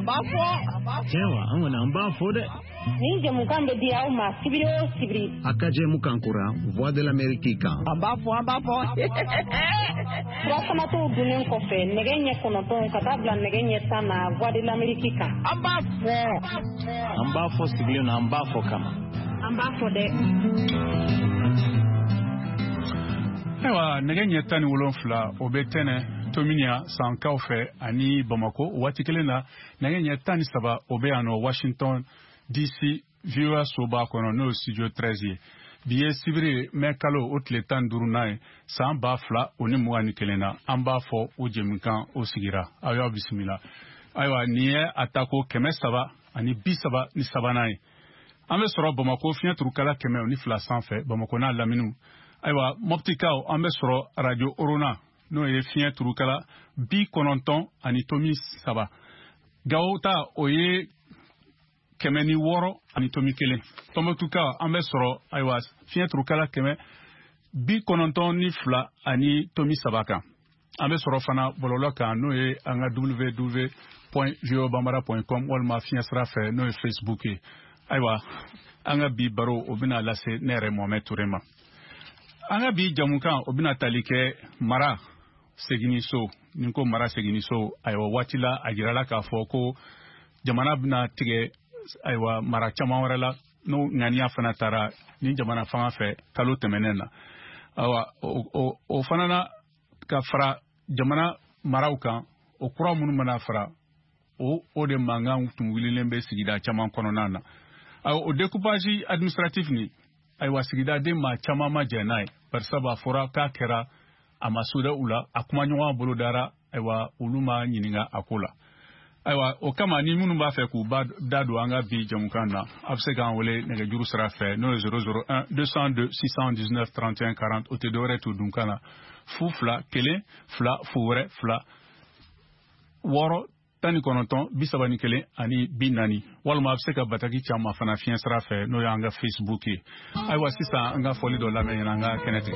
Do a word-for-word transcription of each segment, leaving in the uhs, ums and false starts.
ambafo jewa amwana ambafo de ni je mukambe dia uma sibiri o sibiri akaje mukankura voix de l'Amérique ambafo ambafo Rasa to dunen ko fe negenye kono ton katabla negenye sana voix de l'Amérique ambafo ambafo sibiri na ambafo kama ambafo de ewa negenye tani wolonfla obetene Tominia Sankaufe ani Bamako watikele na negenye tani saba obeano Washington D C viewer soba kono no studio treize biye sibiri mekalo otle tan durunai samba fla oni muani kelena amba fo ojemkan osigira ayo bismillah aywa niye atako keme saba ani bisaba ni sabanai ambe soro Bamako finya turukala keme oni fla sanfe Bamako na laminu aywa moptikao ambe soro radio Orona no ye finya turukala bi kononton ani tomi saba gauta oye kemeni woro ani tomi kele tomo tuka ambe soro aywa finya turukala keme bi kononton ni fla ani tomi sabaka ambe soro fana bololoka no ye anga w w w point geobambara point com walma finya srafe no ye Facebook aywa anga bi baro obina lase nere Mohamed Tourema anga bi jamukan obina talike mara seginiso ninko mara seginiso aywa watila ajirala ka foko jamana bina tige aywa mara chama warala no ngania fana tara ni jamana fanga fe kalo temenena awa o, o, o fanana ka fra jamana marauka o kura munu mana fra o o de manga tum wililembe sigida chama kono nana aw o découpage administratif ni aywa sigida de ma chama ma jenai persaba fora ka kera amasuda ula akumanywa bolo dara aywa uluma nyininga akula aywa o kama ni munu ba fe ku ba dadu anga bi jamukana afse kan wole nega juru sara fe no zéro zéro un deux cent deux six cent dix-neuf trente et un quarante o te dore to dunkana fufla kele fla fuwre fla woro tani kononton bisabani kele ani binani walma afse ka bataki chama fana fien sara fe no yanga Facebook aywa sisa anga foli do la me anga kenete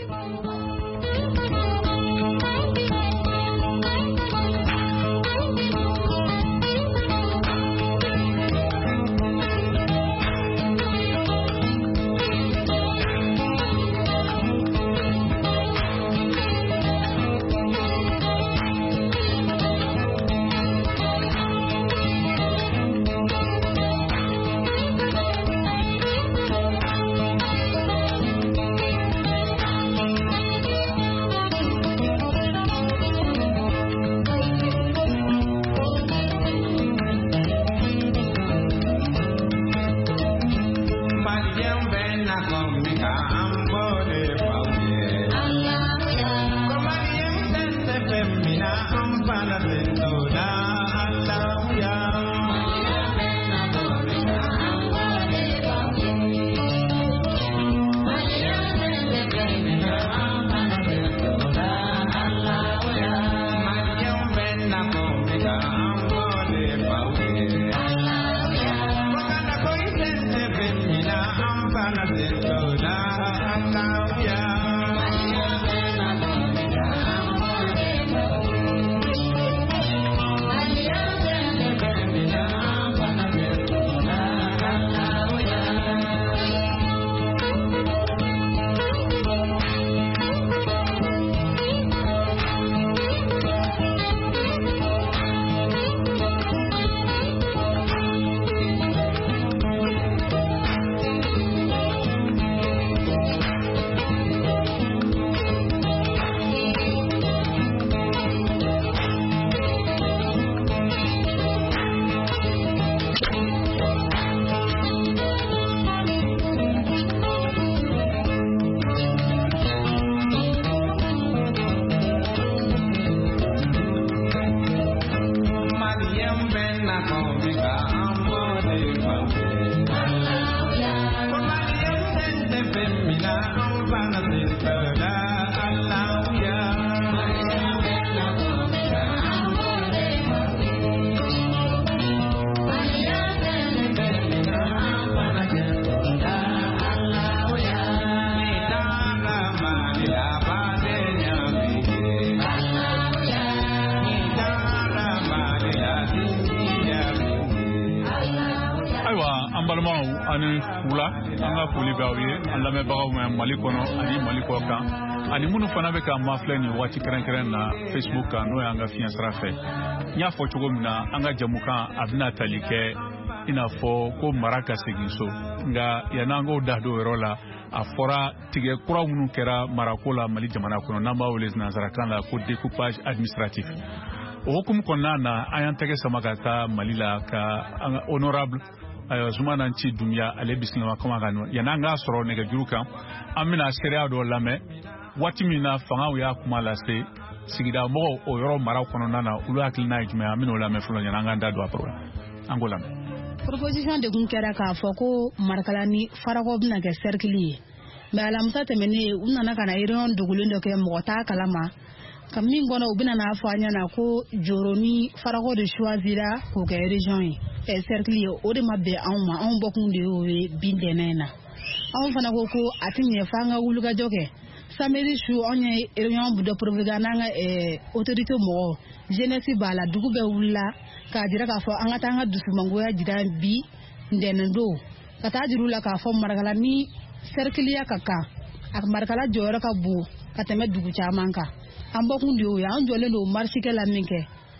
an balimaw ani fula an ka foli b'aw ye an lamɛnbagaw ma Mali kɔnɔ ani Mali kɔ kan ani minnu fana bɛ ka ma filɛ ni waati kɛrɛnkɛrɛn na Facebook kan n'o y'an ka fiɲɛ sira fɛ n y'a fɔ cogo min na an ka jamukan a bɛna tali kɛ i n'a fɔ ko mara ka segin so nka yan'an k'o da don yɔrɔ la a fɔra tigɛ kura minnu kɛra marako la Mali jamana kɔnɔ n'an b'a wele nanzarakan la ko découpage administratif o hukumu kɔnɔna na an y'an tɛgɛ sama ka taa Mali la ka an ka honorable Zumana Nci Dunbiya ale bisimila kuma kan yan'an k'a sɔrɔ nɛgɛjuru kan an bɛna seereya dɔ lamɛn waati min na fangaw y'a kuma lase sigida mɔgɔw o yɔrɔ mara kɔnɔna na olu hakilina ye jumɛn an bɛn'o lamɛn fɔlɔ yan'an k'an da don a kɔrɔ an k'o lamɛn. Proposition de kun kɛra k'a fɔ ko Marakala ni Farakɔ bɛna kɛ cercle ye mais alamisa tɛmɛnen u nana ka na réunion dogolen dɔ kɛ mɔgɔ t'a kalama ka min kɔnɔ u bɛna n'a fɔ an ɲɛna ko Joro ni Farakɔ de choisira k'o kɛ région ye ɛ cercle ye o de ma bɛn anw ma anw bɔkun de y'o ye bi ntɛnɛn na anw fana ko ko a tɛ ɲɛ f'an ka wulikajɔ kɛ samedi su anw ye réunion dɔ proposer n'an ka autorité mɔgɔw jeunesse b'a la dugu bɛɛ wulila k'a jira k'a fɔ an ka taa an ka dusumangoya jira bi ntɛnɛn don ka taa jira u la k'a fɔ Marakala ni cercle ya ka kan a Marakala jɔyɔrɔ ka bon ka tɛmɛ dugu caman kan an bɔkun de y'o ye an jɔlen don marche kɛ la min kɛ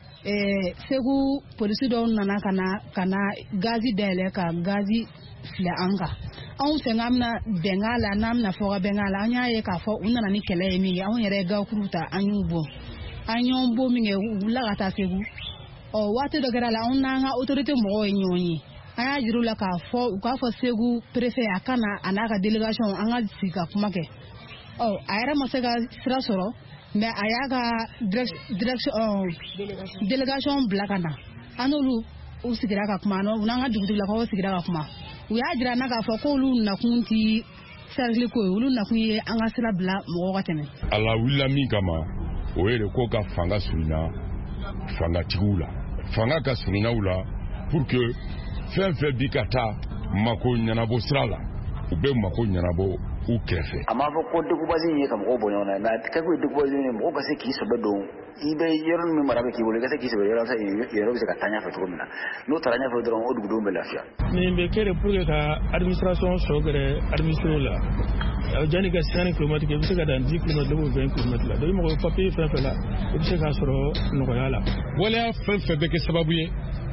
Segu polisi dɔw nana ka na ka na gazi dayɛlɛ ka gazi filɛ an kan anw fɛ k'an bɛna bɛnkan la n'an bɛna fɔ ka bɛnkan la an y'a ye k'a fɔ u nana ni kɛlɛ ye min ye anw yɛrɛ ye gakuru ta an y'u bɔ an y'an bɔ min kɛ u wulila ka taa Segu ɔ waati dɔ kɛra la anw n'an ka autorité mɔgɔw ye ɲɔgɔn ye an y'a jira u la k'a fɔ u k'a fɔ Segu préfet a ka na a n'a ka délégation an ka sigi ka kuma kɛ ɔ a yɛrɛ ma se ka sira sɔrɔ mais a y'a ka direction délégation bila ka na an n'olu u sigira ka kuma u n'an ka dugutigilakaw sigira ka kuma u y'a jira na k'a fɔ ko olu nakun ti cercle ko ye olu nakun ye an ka sira bila mɔgɔw ka tɛmɛ. A la wulila min kama o ye de ko ka fanga surunna fangatigiw la fanga ka surunna u la pour que fɛn fɛn bi ka taa mako ɲɛnabɔ sira la u bɛ mako ɲɛnabɔ u kɛrɛfɛ. A ma fɔ ko découpage ye ka mɔgɔw bɔ ɲɔgɔn na mais kɛ ko découpage ye mɔgɔ ka se k'i sɛbɛ don i bɛ yɔrɔ min mara bɛ k'i bolo i ka se k'i sɛbɛ yɔrɔ yɔrɔ bɛ se ka taa ɲɛfɛ cogo min na n'o taara ɲɛfɛ dɔrɔn o dugudenw bɛ lafiya. Nin bɛ kɛ de pour que ka administration sɔ gɛrɛ administrer la janni ka cinq kilomètres i bɛ se ka dan dix kilomètres ou vingt kilomètres la donc i mago bɛ papier fɛn fɛn la i bɛ se k'a sɔrɔ nɔgɔya la. Waleya fɛn fɛn bɛ kɛ sababu ye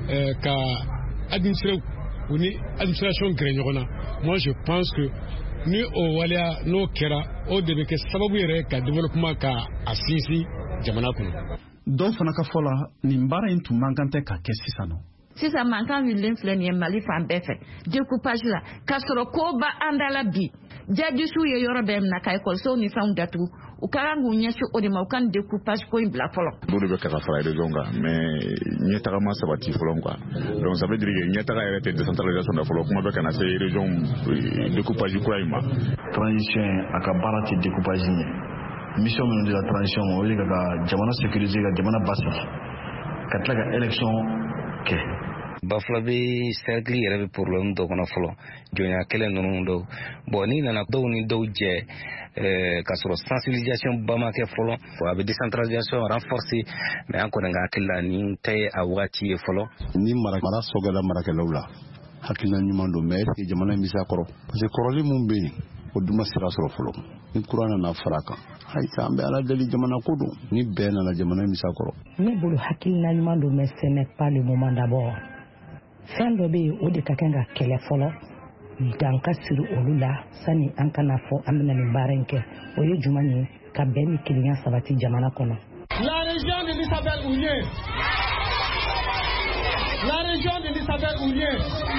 ka administrer u ni administration gɛrɛ ɲɔgɔn na moi je pense que ni o waleya n'o kɛra o de bɛ kɛ sababu yɛrɛ ka développement ka a sinsin jamana kɔnɔ. Dɔw fana ka fɔ la nin baara in tun man kan tɛ ka kɛ sisan nɔ. Sisan mankan wililen filɛ nin ye Mali fan bɛɛ fɛ découpage la k'a sɔrɔ ko ba an da la bi jadisiw ye yɔrɔ bɛɛ minɛ ka ekɔlisow ni fɛnw datugu u ka kan k'u ɲɛsin o de ma u ka nin découpage ko in bila fɔlɔ. Dɔw de bɛ kɛ ka fara région kan mais ɲɛtaga ma sabati fɔlɔ quoi donc ça veut dire que ɲɛtaga yɛrɛ tɛ décentralisation da fɔlɔ kuma bɛ ka na se région découpage kura in ma. Transition a ka baara tɛ découpage ɲɛ mission minnu de la transition o ye ka jamana sécuriser ka jamana basigi ka tila ka élection kɛ. Bafula bɛ cercle yɛrɛ bɛ problème dɔ kɔnɔ fɔlɔ jɔnya kɛlɛ ninnu dɔw bon ni nana dɔw ni dɔw jɛ ka sɔrɔ sensibilisation ba ma kɛ fɔlɔ a bɛ décentralisation renforcer mais an kɔni ka hakili la ni tɛ a wagati ye fɔlɔ. Ni mara sɔgɔla marakɛlaw la hakilina ɲuman don mais est-ce que jamana in bɛ se a kɔrɔ parce que kɔrɔlen mun bɛ yen o dun ma sira sɔrɔ fɔlɔ ni kuran nana fara kan ayisa an bɛ ala deli jamana ko don ni bɛɛ nana jamana in bɛ se a kɔrɔ. Ne bolo hakilina ɲuman don mais ce n'est pas le moment d'abord. Fɛn dɔ bɛ yen o de ka kan ka kɛlɛ fɔlɔ dan ka siri olu la sani an kana fɔ an bɛna nin baara in kɛ o ye jumɛn ye ka bɛn ni kelenya sabati jamana kɔnɔ. La région de l'Isabelle Ounier La région de l'Isabelle Ounier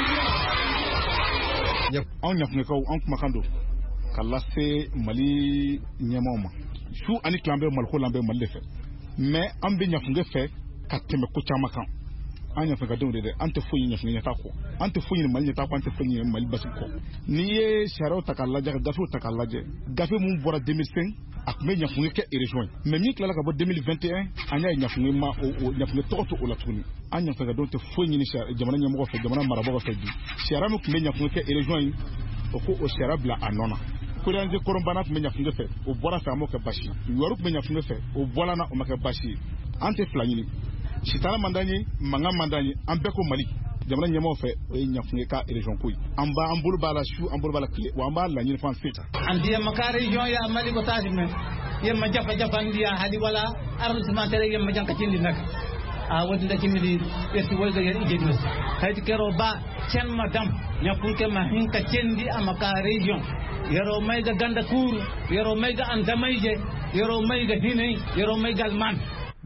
anw ɲafunɛkaw an kumakan don ka lase Mali ɲɛmaaw ma su ani tile an bɛ Maliko la an bɛ Mali de fɛ mais an bɛ ɲafunɛ fɛ ka tɛmɛ ko caman kan. An ɲafunɛ ka denw de dɛ an tɛ foyi ɲafunɛ ɲɛta kɔ an tɛ foyi Mali ɲɛta kɔ an tɛ foyi ɲɛ Mali basi kɔ. N'i ye sariyaw ta k'a lajɛ ka gafew ta k'a lajɛ gafe mun bɔra deux mille cinq a tun bɛ ɲafunɛ kɛ région ye mais min tilala ka bɔ deux mille vingt et un an y'a ye ɲafunɛ ma o ɲafunɛ tɔgɔ to o la tuguni an ɲafunɛ ka denw tɛ foyi ɲini jamana ɲɛmɔgɔ fɛ jamana marabagaw fɛ bi sariya min tun bɛ ɲafunɛ kɛ région ye o ko o sariya bila a nɔ na. Koreanze Korombana tun bɛ ɲafunɛ fɛ o bɔra fɛ a m'o kɛ basi Yuwaru tun bɛ ɲafunɛ fɛ o bɔra na o ma kɛ basi ye an tɛ fila ɲini. Sitala mandan ye mankan mandan ye an bɛɛ ko Mali jamana ɲɛmaaw fɛ o ye ɲafunge ka région ko ye an b'a an bolo b'a la su an bolo b'a la tile wa an b'a laɲini fan fɛ andi yemma ka région ya mali ko taasi men yemma jafa jafa ndiya hadi wala arrondissement tere yemma janka cindi nak a wodi da cindi esti wolga yer ije dos haydi kero ba cen madam ñafunke ma hinka cendi amaka région yero mayga ganda kuru yero mayga andamayje yero mayga hinay yero mayga man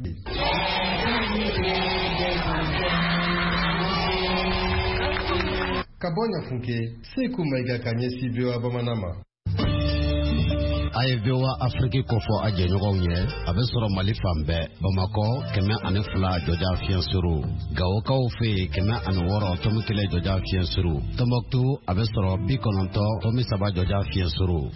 Kabonya funke Sekou Maiga kanye si bewa bamanama A ye V O A Afrique kofɔ a jɛɲɔgɔnw ye a bɛ sɔrɔ Mali fan bɛɛ Bamakɔ kɛmɛ ani fila jɔja fiɲɛ suru Gawokaw fɛ yen kɛmɛ ani wɔɔrɔ tomi kelen jɔja fiɲɛ suru Tombouctou a bɛ sɔrɔ bi kɔnɔntɔn tomi saba jɔja fiɲɛ suru.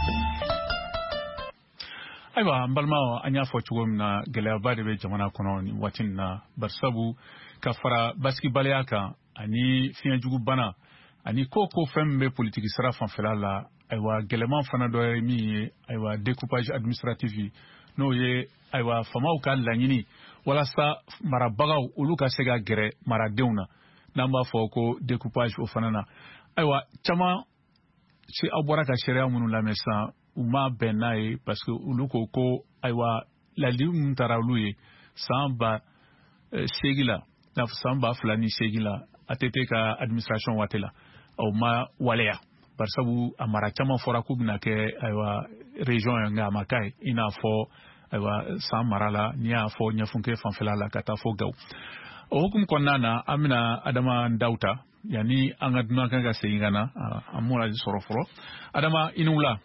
Ayiwa n balimaw an y'a fɔ cogo min na gɛlɛyaba de bɛ jamana kɔnɔ nin waati in na barisabu ka fara basigibaliya kan ani fiɲɛjugu bana ani ko ko fɛn min bɛ politiki sira fanfɛla la ayiwa gɛlɛman fana dɔ ye min ye ayiwa découpage administratif n'o ye ayiwa famaw ka laɲini walasa marabagaw olu ka se ka gɛrɛ maradenw na n'an b'a fɔ ko découpage o fana na ayiwa caman se aw bɔra ka sariya minnu lamɛn sisan u ma bɛn n'a ye parce que olu ko ko ayiwa ladili minnu taara olu ye san ba seegin la n'a fɔ san ba fila ni seegin la A T T ka administration waati la o ma waleya barisabu a mara caman fɔra k'u bɛna kɛ ayiwa région ye nka a ma k'a ye i n'a fɔ ayiwa san mara la n'i y'a fɔ ɲɛfunke fanfɛla la ka taa fɔ Gawo o hukumu kɔnɔna na an bɛna Adama Ndaw ta yanni an ka dunan kan ka segin ka na an m'o sɔrɔ fɔlɔ Adama i ni wula.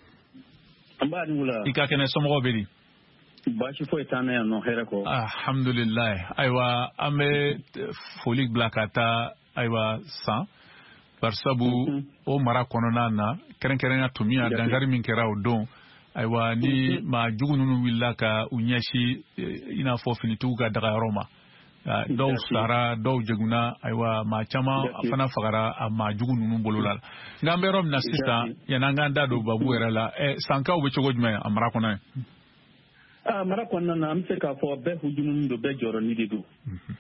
An b'a ni wula. I ka kɛnɛ somɔgɔw bɛ di. Baasi foyi t'an na yan nɔ hɛrɛ kɔ. Alhamdulilayi ayiwa an bɛ foli bila ka taa ayiwa san barisabu o mara kɔnɔna na kɛrɛnkɛrɛnya tun min a dankari min kɛra o don ayiwa ni maa jugu ninnu wulila ka u ɲɛsin i n'a fɔ finitigiw ka dagayɔrɔ ma dɔw sara dɔw jeguna ayiwa maa caman fana fagara a maa jugu ninnu bolo la nka an bɛ yɔrɔ min na sisan yanni an k'an da don babu yɛrɛ la sankaw bɛ cogo jumɛn a mara kɔnɔ ye. Mara kɔnɔna na an bɛ se k'a fɔ bɛɛ hujumu don bɛɛ jɔyɔrɔni de don.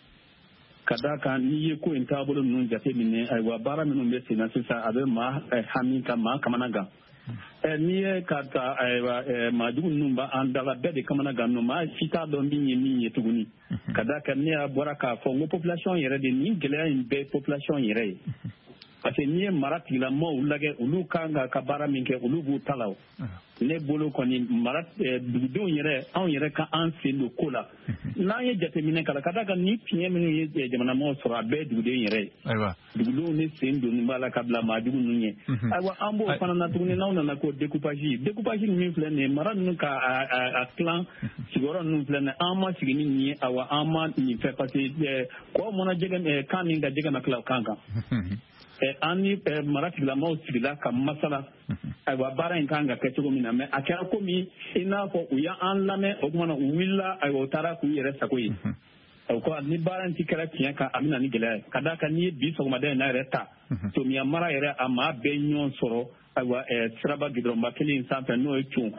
Ka d'a kan n'i ye ko in taabolo ninnu jateminɛ ayiwa baara minnu bɛ sen na sisan a bɛ maa hami ka maa kamana gan n'i ye ka ta ayiwa maa jugu ninnu b'an dala bɛɛ de kamana gan nɔ maa si t'a dɔn min ye min ye tuguni ka d'a kan ne y'a bɔra k'a fɔ n ko population yɛrɛ de nin gɛlɛya in bɛɛ population yɛrɛ ye parce que n'i ye mara tigilamɔgɔw lajɛ olu kan ka ka baara min kɛ olu b'u ta la o ne bolo kɔni mara dugudenw yɛrɛ anw yɛrɛ ka an sen don ko la n'an ye jateminɛ kala ka d'a kan ni fiɲɛ minnu ye jamanamɔgɔw sɔrɔ a bɛɛ ye duguden yɛrɛ ye dugudenw ni sen donni b'a la ka bila maa jugu ninnu ye ayiwa an b'o fana na tuguni n'aw nana ko découpage découpage min filɛ nin ye mara ninnu ka a tilan sigiyɔrɔ ninnu filɛ nin ye an ma sigi ni nin ye ayiwa an ma nin fɛ parce que kɔ mana jɛgɛ kan min ka jɛgɛ na tila o kan kan an ni mara tigilamɔgɔw sigila ka masala ayiwa baara in kan ka kɛ cogo min na mɛ a kɛra komi i n'a fɔ u y'an lamɛn o kumana u wulila ayiwa u taara k'u yɛrɛ sago ye o ko ni baara in ti kɛra tiɲɛ kan a bɛna ni gɛlɛya ye ka d'a kan n'i ye bi sɔgɔmada in na yɛrɛ ta tomiya mara yɛrɛ a maa bɛɛ ɲɔgɔn sɔrɔ ayiwa siraba gidɔrɔnba kelen in sanfɛ n'o ye cun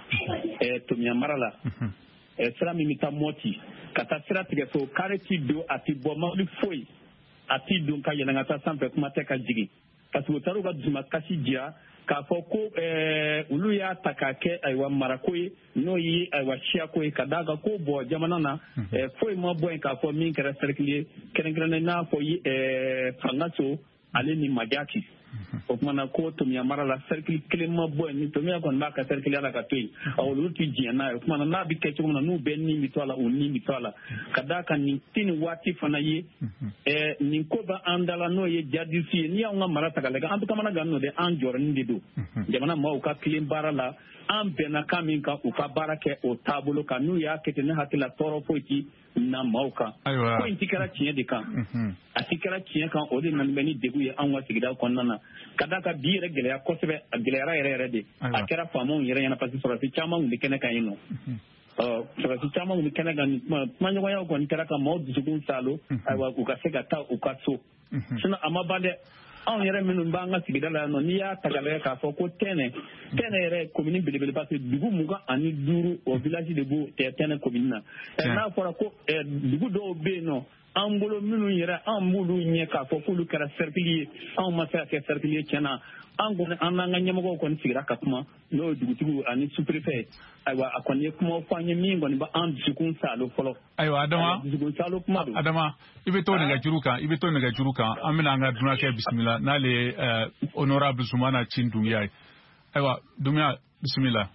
tomiya mara la sira min bɛ taa mɔti ka taa sira tigɛ so kare ti don a ti bɔ mobili foyi a ti don ka yɛlɛn ka taa sanfɛ kuma tɛ ka jigin parce que u taara u ka dusumakasi jira k'a fɔ ko olu y'a ta k'a kɛ ayiwa marako ye n'o ye ayiwa siyako ye ka d'a kan ko bɔ jamana na foyi ma bɔ yen k'a fɔ min kɛra cercle ye kɛrɛnkɛrɛnnen n'a fɔ fangaso ale ni majaki o kumana ko tomiya mara la cercle kelen ma bɔ yen ni tomiya kɔni b'a ka cercle la ka to yen olu ti diɲɛ n'a ye o kumana n'a bɛ kɛ cogo min na n'u bɛɛ ni bɛ to a la u ni bɛ to a la ka d'a kan nin tɛ nin waati fana ye nin ko bɛ an da la n'o ye jadisi ye n'i y'anw ka mara ta ka lajɛ an bɛ kamana gan n'o de an jɔrɔnin de don jamana maaw ka tilen baara la an bɛnna kan min kan u ka baara kɛ o taabolo kan n'u y'a kɛ ten ne hakili la tɔɔrɔ foyi ti na maaw kan ko in ti kɛra tiɲɛ de kan a ti kɛra tiɲɛ kan o de nana bɛ ni degun ye anw ka sigida kɔnɔna na ka d'a kan bi yɛrɛ gɛlɛya kosɛbɛ a gɛlɛyara yɛrɛ yɛrɛ de a kɛra faamaw yɛrɛ ɲɛna parce que sɔrɔdasi caman kun bɛ kɛnɛ kan yen nɔ sɔrɔdasi caman kun bɛ kɛnɛ kan kumaɲɔgɔnyaw kɔni kɛra ka maaw dusukun salo ayiwa u ka se ka taa u ka so sinon a ma ban dɛ anw yɛrɛ minnu b'an ka sigida la yan nɔ n'i y'a ta k'a lajɛ k'a fɔ ko tɛnɛ tɛnɛ yɛrɛ commune belebele parce que dugu mugan ani duuru o village de b'o tɛnɛ commune na n'a fɔra ko dugu dɔw bɛ yen nɔ an bolo minnu yɛrɛ an b'olu ɲɛ k'a fɔ k'olu kɛra cercle ye anw ma se ka kɛ cercle ye tiɲɛna an kɔni an n'an ka ɲɛmɔgɔw kɔni sigira ka kuma n'o ye dugutigiw ani sous-préfet ayiwa a kɔni ye kuma fɔ an ye min kɔni b'an dusukun salo fɔlɔ. ayiwa Adama dusukun salo kuma don. Adama i bɛ to nɛgɛjuru kan i bɛ to nɛgɛjuru kan an bɛna an ka dunankɛ bisimila n'ale ye honorable Zumana Cin Dunbiya ye ayiwa Dunbiya bisimila.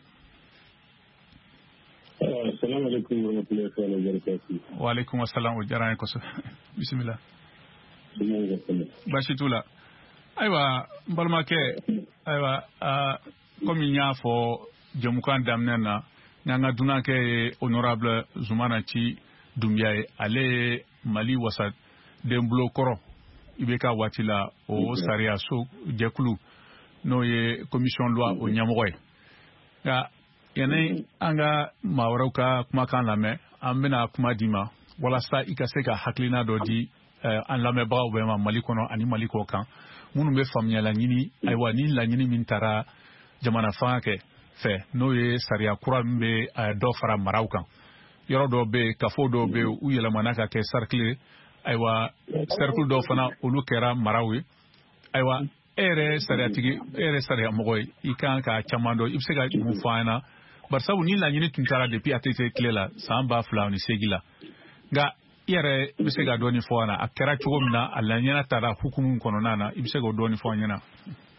Assalamu alaikum warahmatullahi wabarakatuh. Wa alaikum assalam o diyara n ye kosɛbɛ bisimila. Baasi t'u la ayiwa n balimakɛ ayiwa komi n y'a fɔ jɛmukan daminɛ na n'an ka dunankɛ ye honorable Zumana Cin Dunbiya ye ale ye Mali wasaden bulon I B K waati la o sariya so jɛkulu n'o ye commission loi o ɲɛmɔgɔ ye nka yanni an ka maa wɛrɛw ka kumakan lamɛn an bɛna kuma di ma walasa I ka se ka hakilina dɔ di an lamɛnbagaw bɛɛ ma Mali kɔnɔ ani Mali kɔ kan minnu bɛ faamuya laɲini ayiwa ni laɲini min taara jamana fanga kɛ fɛ n'o ye sariya kura min bɛ dɔ fara maraw kan yɔrɔ dɔw bɛ yen kafo dɔw bɛ yen u yɛlɛmana ka kɛ cercle ayiwa cercle dɔw fana olu kɛra maraw ye ayiwa e yɛrɛ sariyatigi e yɛrɛ sariyamɔgɔ ye I kan ka caman dɔn I bɛ se ka mun fɔ an na barisabu ni laɲini tun taara depuis A T T tile la san ba fila ni seegin la nka I yɛrɛ bɛ se ka dɔɔni fɔ an na a kɛra cogo min na a laɲini taara hukumu kɔnɔna na I bɛ se k'o dɔɔni fɔ an ɲɛna.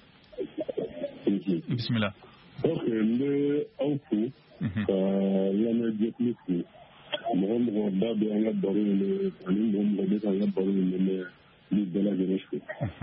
Bisimila. Ok n bɛ aw fo ka lamɛnjɛkulu fo mɔgɔ mɔgɔ da bɛ an ka baro in ani mɔgɔ mɔgɔ bɛ ka an ka baro in lamɛn ni bɛɛ lajɛlen fo.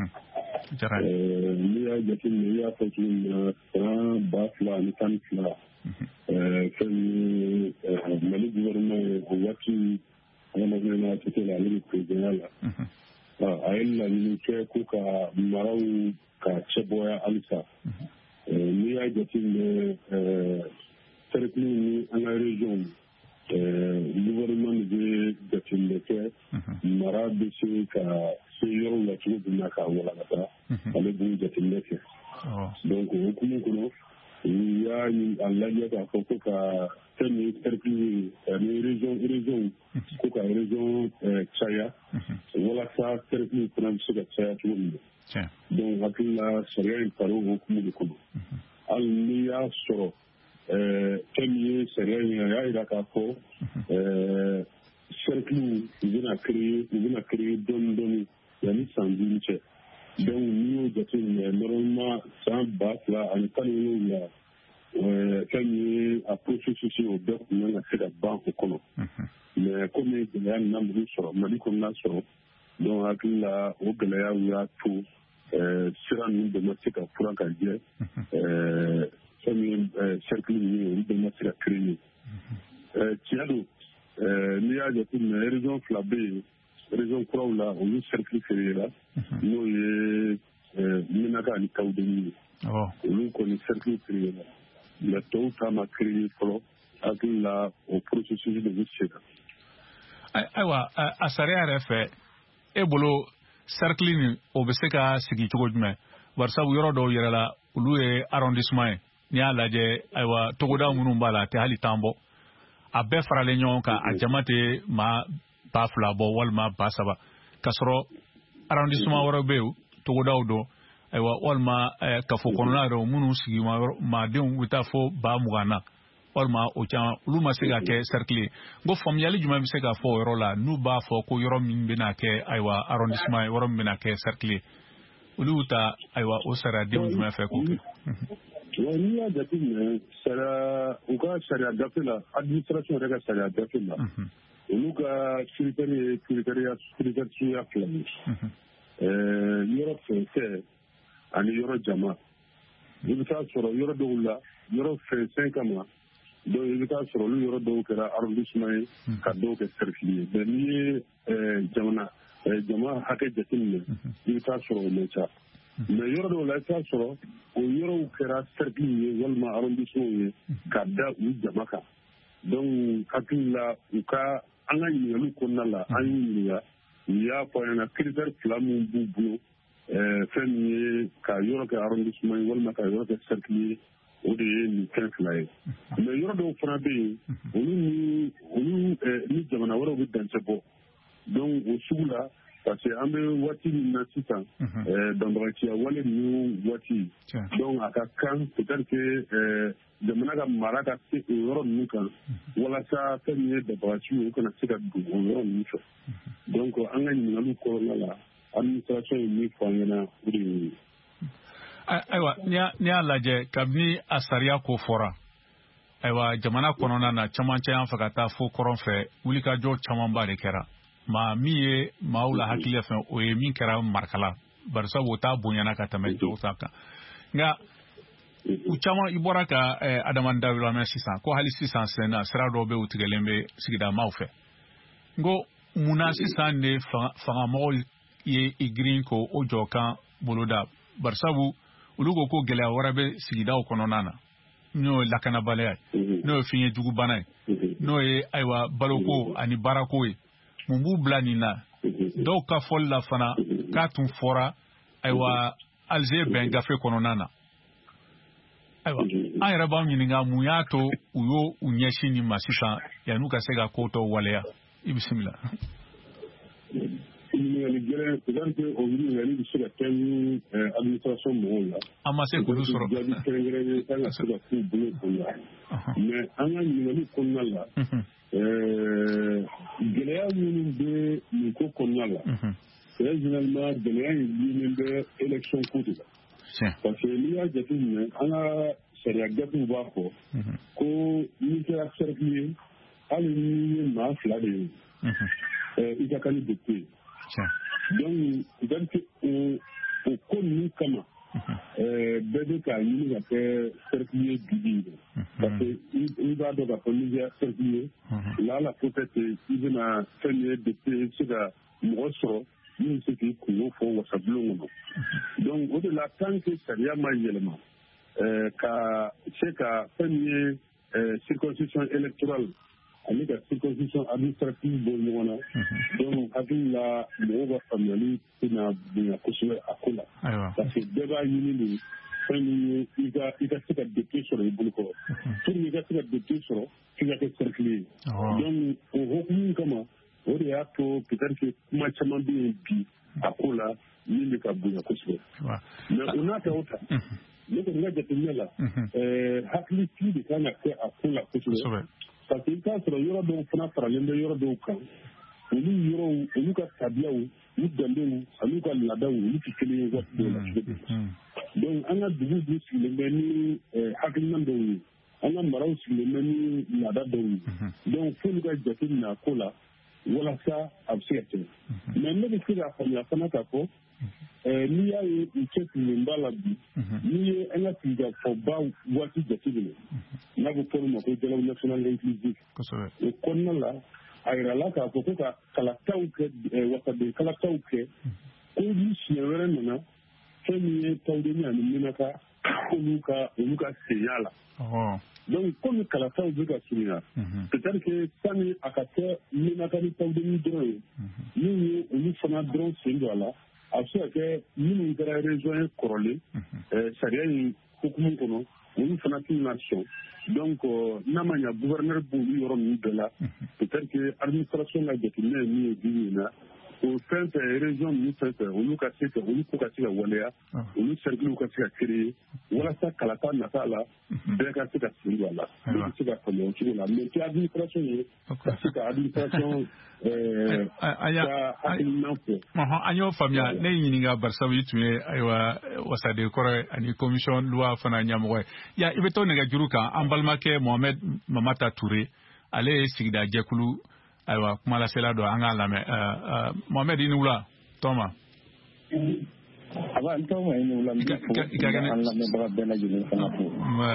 N'i y'a jateminɛ I y'a fɔ cogo min na san ba fila ani tan ni fila fɛn min ye Mali gouvernement ye o waati adamadenya A T T la ale bɛ présidenya la a ye laɲini kɛ ko ka maraw ka cɛbɔya halisa n'i y'a jateminɛ cercle ni an ka région gouvernement bɛ jateminɛ kɛ mara bɛ se ka se yɔrɔw la cogo min na k'a walangata ale b'o jateminɛ kɛ donc o hukumu kɔnɔ u y'a a lajɛ k'a fɔ ko ka fɛn min cercle ani région région ko ka région caya walasa cercle fana bɛ se ka caya cogo min na donc hakili la sariya in taara o hukumu de kɔnɔ hali n'i y'a sɔrɔ fɛn min ye sariya in a y'a jira k'a fɔ cercle u bɛna créer u bɛna créer dɔɔni dɔɔni yanni san duuru cɛ donc n'i y'o jateminɛ normalement san ba fila ani tan ni wolonwula fɛn min ye a processus o bɛɛ tun kan ka se ka ban o kɔnɔ mais komi gɛlɛya nana Mali sɔrɔ Mali kɔnɔna sɔrɔ donc hakili la o gɛlɛyaw y'a to sira ninnu bɛɛ ma se ka furan ka jɛ fɛn min ye cercle ninnu ye olu bɛɛ ma se ka créer tiɲɛ don n'i y'a jateminɛ région fila bɛ yen région kuraw la olu cercle créer la n'o ye Menaka ani Tawudeni ye olu kɔni cercle créer la mais tɔw ta ma créer fɔlɔ hakili la o processus de bɛ se kan. Ayiwa a sariya yɛrɛ fɛ e bolo cercle nin o bɛ se ka sigi cogo jumɛn barisabu yɔrɔ dɔw yɛrɛ la olu ye arrondissement ye n'i y'a lajɛ ayiwa togoda minnu b'a la a tɛ hali tan bɔ a bɛɛ faralen ɲɔgɔn kan a jama tɛ maa ba fila bɔ walima ba saba ka sɔrɔ arrondissement wɛrɛw bɛ yen togodaw don ayiwa walima kafo kɔnɔna yɛrɛ minnu sigi maadenw bɛ taa fo ba mugan na walima o caman olu ma se ka kɛ cercle ye n ko faamuyali jumɛn bɛ se ka fɔ o yɔrɔ la n'u b'a fɔ ko yɔrɔ min bɛna kɛ ayiwa arrondissement ye yɔrɔ min bɛna kɛ cercle ye olu y'u ta ayiwa o sariyadenw jumɛn fɛ k'o kɛ. wa n'i y'a jateminɛ sariya u ka sariya gafe la administration yɛrɛ ka sariya gafe la olu ka critère ye critère critère suguya fila ye yɔrɔ fɛnsɛn ani yɔrɔ jama i bɛ taa sɔrɔ yɔrɔ dɔw la yɔrɔ fɛnsɛn kama donc i bɛ taa sɔrɔ olu yɔrɔ dɔw kɛra arrondissement ye ka dɔw kɛ cercle ye mais n'i ye jamana jama hakɛ jateminɛ i bɛ taa sɔrɔ o man ca mais yɔrɔ dɔw la i bɛ taa sɔrɔ o yɔrɔw kɛra cercle ye walima arrondissement ye ka da u jama kan donc hakili la u ka an ka ɲininkaliw kɔnɔna la an y'u ɲininka u y'a fɔ an ɲɛna critère fila min b'u bolo fɛn min ye ka yɔrɔ kɛ arrondissement ye walima ka yɔrɔ kɛ cercle ye o de ye nin fɛn fila ye mais yɔrɔ dɔw fana bɛ yen olu ni olu ni jamana wɛrɛw bɛ dancɛ bɔ donc o sugu la parce que an bɛ waati min na sisan dɔnbagaciya wale ninnu waati donc a ka kan peut-être que jamana ka mara ka se o yɔrɔ ninnu kan walasa fɛn min ye dɔnbagaciw ye o kana se ka don o yɔrɔ ninnu fɛ donc an ka ɲininkaliw kɔnɔna la administration ye min fɔ an ɲɛna o de ye. Ayiwa n'i y'a lajɛ kabini a sariya ko fɔra ayiwa jamana kɔnɔna na camancɛ y'an fɛ ka taa fo kɔrɔn fɛ wulikajɔ camanba de kɛra maa min ye maaw la hakili fɛn o ye min kɛra marikala barisa o t'a bonyana ka tɛmɛ jɔw ta kan nka u caman i bɔra ka Adama Dawu lamɛn sisan ko hali sisan senna sira dɔw bɛ u tigɛlen bɛ sigida maaw fɛ n ko munna sisan de fangamɔgɔw ye i girin ko o jɔ kan boloda barisabu olu ko ko gɛlɛya wɛrɛ bɛ sigidaw kɔnɔna na n'o ye lakanabaliya ye n'o ye fiɲɛ jugubana ye n'o ye ayiwa baloko ani baarako ye mun b'u bila nin na dɔw ka fɔli la fana k'a tun fɔra ayiwa Alize bɛn gafe kɔnɔna na ayiwa an yɛrɛ b'an ɲininka mun y'a to u y'o u ɲɛsin nin ma sisan yan'u ka se ka ko tɔw waleya i bisimila. ɲininkali gɛlɛn peut-être que o ɲininkali bɛ se ka kɛ ni administration mɔgɔw la. An ma se k'olu sɔrɔ. jaabi kɛrɛnkɛrɛnnen kan ka se ka k'u bolo o la mais an ka ɲininkali kɔnɔna la gɛlɛya minnu bɛ nin ko kɔnɔna la très généralement gɛlɛya in ɲinen bɛ élection ko de la parce que n'i y'a jateminɛ an ka sariya gafew b'a fɔ ko n'i kɛra cercle ye hali n'i ye maa fila de ye i ka kan ni député donc peut-être que o o ko ninnu kama bɛɛ bɛ k'a ɲini ka kɛ cercle ye bibi ye parce que i b'a dɔn k'a fɔ n'i kɛra cercle ye là la peut-être i bɛna fɛn min ye député i bɛ se ka mɔgɔ sɔrɔ min bɛ se k'i kungo fɔ wasabulon kɔnɔ donc o de la tant que sariya ma yɛlɛma ka se ka fɛn min ye circonscription électorale ani ka circonscription administrative bɔ ɲɔgɔn na donc hakili la mɔgɔw ka faamuyali tɛna bonya kosɛbɛ a ko la parce que bɛɛ b'a ɲini de fɛn min ye i ka i ka se ka député sɔrɔ i bolo kɔrɔ pour que i ka se ka député sɔrɔ f'i ka kɛ cercle ye donc o hokumu kama o de y'a to peut-être que kuma caman bɛ yen bi a ko la min bɛ ka bonya kosɛbɛ mais o n'a ta o ta ne kɔni ka jateminɛ la hakilisigi de kan ka kɛ a ko la kosɛbɛ parce que i t'a sɔrɔ yɔrɔ dɔw fana faralen bɛ yɔrɔ dɔw kan olu yɔrɔw olu ka tabiyaw u danbew ani ka laadaw olu tɛ kelen ye waati dɔw la cogo di donc an ka dugu dun sigilen bɛ ni hakilina dɔw ye an ka maraw sigilen bɛ ni laada dɔw ye donc f'olu ka jateminɛ a ko la walasa a bɛ se ka tɛmɛ mais ne bɛ se k'a faamuya fana k'a fɔ n'i y'a ye u cɛ sigilen b'a la bi n'i ye an ka sigikafɔba waati jateminɛ n'a bɛ fɔ olu ma ko dialogue national inclusif o kɔnɔna la a yirala k'a fɔ ko ka kalataw kɛ wasaden kalataw kɛ ko ni siɲɛ wɛrɛ nana fɛn min ye tawudeni ani minaka olu ka olu ka seya la donc komi kalataw bɛ ka surunya peut-être que sani a ka kɛ minaka ni tawudeni dɔrɔn ye min ye olu fana dɔrɔn sen don a la a bɛ se ka kɛ minnu kɛra région ye kɔrɔlen sariya in hukumu kɔnɔ olu fana tɛna sɔn donc n'a ma ɲɛ gouverneur b'olu yɔrɔ ninnu bɛɛ la peut-être que administration ka jateminɛ ye min ye bi min na o fɛn fɛn région ninnu fɛn fɛn olu ka se ka olu ko ka se ka waleya olu cercle ka se ka créer walasa kalata nata la bɛɛ ka se ka sen don a la bɛɛ ka se ka faamuya o cogo la mais tɛ administration ye ka se ka administration ka hakilina fɔ. An y'o faamuya ne ɲininka barisabu i tun ye ayiwa wasaden kɔrɔ ani commission loi fana ɲɛmɔgɔ ye ya i bɛ to nɛgɛjuru kan an balimakɛ Mohamed Mamata Ture ale ye sigida jɛkulu ayiwa kuma lasela dɔ an k'a lamɛn Mohamed i ni wula tɔma. Aba n tɔma i ni wula n bɛ fɔ an lamɛnbaga bɛɛ lajɛlen fana fo.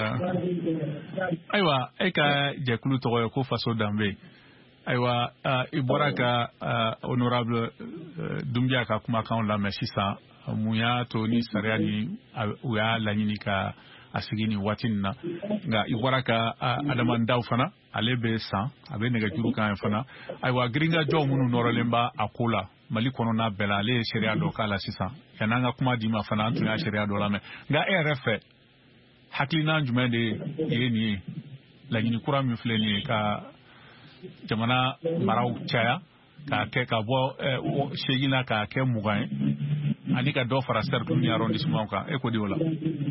Ayiwa e ka jɛkulu tɔgɔ ye ko faso danbe ayiwa i bɔra ka honorable Dunbiya ka kumakanw lamɛn sisan mun y'a to ni sariya ni u y'a laɲini ka a sigi ni waati nin na nka i bɔra ka Adama Dawu fana ale bɛ san a bɛ nɛgɛjuru kan fana ayiwa giringajɔw minnu nɔrɔlen b'a a ko la Mali kɔnɔna bɛɛ la ale ye sariya dɔ k'a la sisan yan'an ka kuma d'i ma fana an tun y'a sariya dɔ lamɛn nka e yɛrɛ fɛ hakilina jumɛn de ye nin ye laɲini kura min filɛ nin ye ka jamana maraw caya k'a kɛ ka bɔ seegin na k'a kɛ mugan ye ani ka dɔ fara cercle ni arrondissement kan e ko di o la.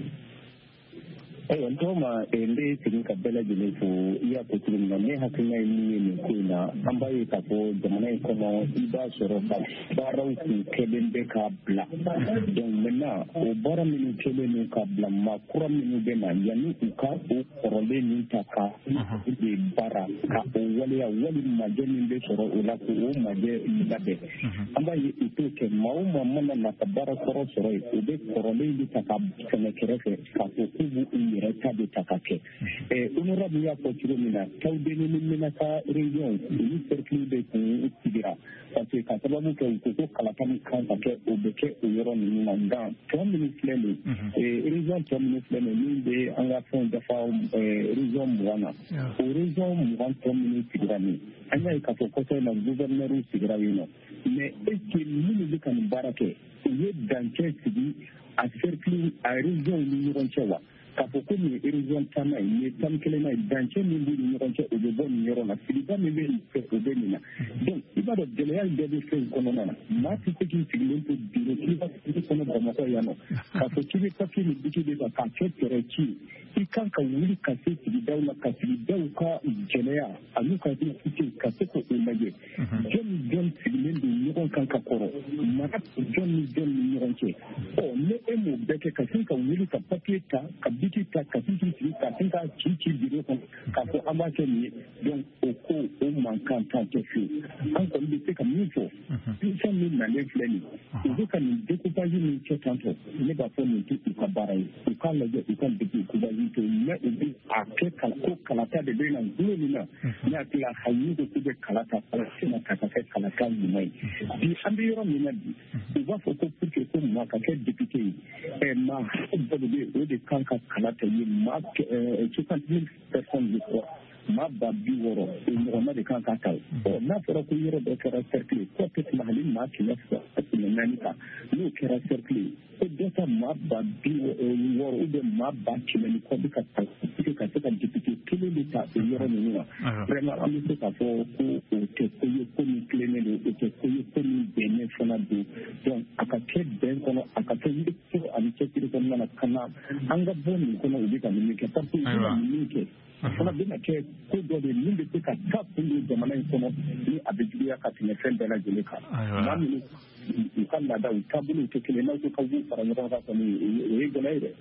Ayiwa n tɔgɔ ma n bɛ segin ka bɛɛ lajɛlen fo i y'a fɔ cogo min na ne hakilina ye min ye nin ko in na an b'a ye k'a fɔ jamana in kɔnɔ i b'a sɔrɔ ka baaraw kun kɛlen bɛ k'a bila donc maintenant o baara minnu kɛlen don k'a bila maakura minnu bɛ na yanni u ka o kɔrɔlen min ta ka de baara ka o waleya wali majɛ min bɛ sɔrɔ o la ko o majɛ labɛn an b'a ye u t'o kɛ maa o maa mana na ka baara kɔrɔ sɔrɔ yen o bɛ kɔrɔlen de ta ka tɛmɛ kɛrɛfɛ k'a fɔ k'u b'u yɛrɛ ta de ta ka kɛ honorable y'a fɔ cogo min na Tawdeni ni Menaka région olu cercle de kun sigira parce que ka sababu kɛ u ko ko kalata min kan ka kɛ o bɛ kɛ o yɔrɔ ninnu na nka tɔ minnu filɛ nin région tɔ minnu filɛ nin min bɛ an ka fɛnw dafa région mugan na o région mugan tɔ minnu sigira nin an y'a ye k'a fɔ kɔsɔ in na gouverneur sigira yen nɔ mais est ce que minnu bɛ ka nin baara kɛ u ye dancɛ sigi a cercle a région ni ɲɔgɔn cɛ wa k'a fɔ ko nin ye région tan ye nin ye tan kelen ye dancɛ min b'u ni ɲɔgɔn cɛ o bɛ bɔ nin yɔrɔ la sigida min bɛ nin fɛ o bɛ nin na donc i b'a dɔn gɛlɛya bɛɛ bɛ fɛn kɔnɔna na maa tɛ se k'i sigilen to biro k'i ka sigi kɔnɔ bamakɔ yan nɔ k'a fɔ k'i bɛ papier ni biki de kan k'a kɛ tɛrɛ ci i kan ka wuli ka se sigidaw la ka sigidaw ka gɛlɛya ani ka se ka se k'o lajɛ jɔn ni jɔn sigilen don ɲɔgɔn kan ka kɔrɔ mara jɔn ni jɔn ni ɲɔgɔn cɛ ɔ ne e m'o bɛɛ kɛ ka se ka wuli ka papier ta ka biki ta ka sin k'i sigi ka sin ka ci ci biro kɔnɔ k'a fɔ an b'a kɛ nin ye donc o ko o mankan t'an kɛ fiyewu an kɔni bɛ se ka min fɔ fɛn min nalen filɛ nin u bɛ ka nin découpage min kɛ tan tɔ ne b'a fɔ nin tɛ u ka baara ye u k'a lajɛ u ka découpage to mais u bɛ a kɛ ko kalata de bɛ na gulo min na ne hakili la hali ko k'u bɛ kalata kalata na ka kɛ kalata ɲuman ye bi an bɛ yɔrɔ min na bi u b'a fɔ ko pour que ko maa ka kɛ député ye ɛ maa dɔ de bɛ o de kan ka kalata ye maa soixante mille personnes de fois maa ba bi wɔɔrɔ o ɲɔgɔnna de kan ka ta ye ɔ n'a fɔra ko yɔrɔ dɔ kɛra cercle ko tɛ tɛmɛ hali maa kɛmɛ fila ka tɛmɛ naani kan n'o kɛra cercle ko dɔ ta maa ba bi wɔɔrɔ ou bien maa ba kɛmɛ ni kɔ bɛ ka ta ka se ka député kelen de ta o yɔrɔ ninnu na vraiment an bɛ se k'a fɔ ko o tɛ ko ye ko min tilennen don o tɛ ko ye ko min bɛnnen fana don donc a ka kɛ bɛn kɔnɔ a ka kɛ yiri ani cɛsiri kɔnɔna na ka na an ka bɔ nin kɔnɔ u bɛ ka nin kɛ parce que u bɛ ka nin kɛ fana bɛna kɛ ko dɔ de min bɛ se ka taa kun don jamana in kɔnɔ ni a bɛ juguya ka tɛmɛ fɛn bɛɛ lajɛlen kan maa minnu u ka laada u taabolo tɛ kelen n'aw ko k'aw b'u fara ɲɔgɔn kan kɔni o ye gɛlɛya ye dɛ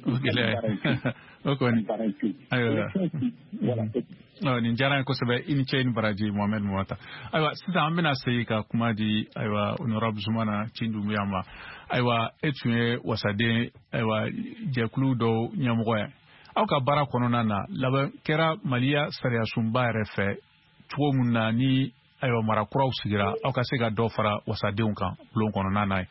o kɔni baara in tɛ yen nin diyara n ye kosɛbɛ i ni ce ni baraji Mohamed Mouatta ayiwa sisan an bɛna segin ka kuma di ayiwa honorable Zumana Cindumuya ma ayiwa e tun ye wasaden ayiwa jɛkulu dɔw ɲɛmɔgɔ ye aw ka baara kɔnɔna na laban kɛra Maliya sariya sunba yɛrɛ fɛ cogo min na ni ayiwa mara kuraw sigira aw ka se ka dɔ fara wasadenw kan bulon kɔnɔna na ye.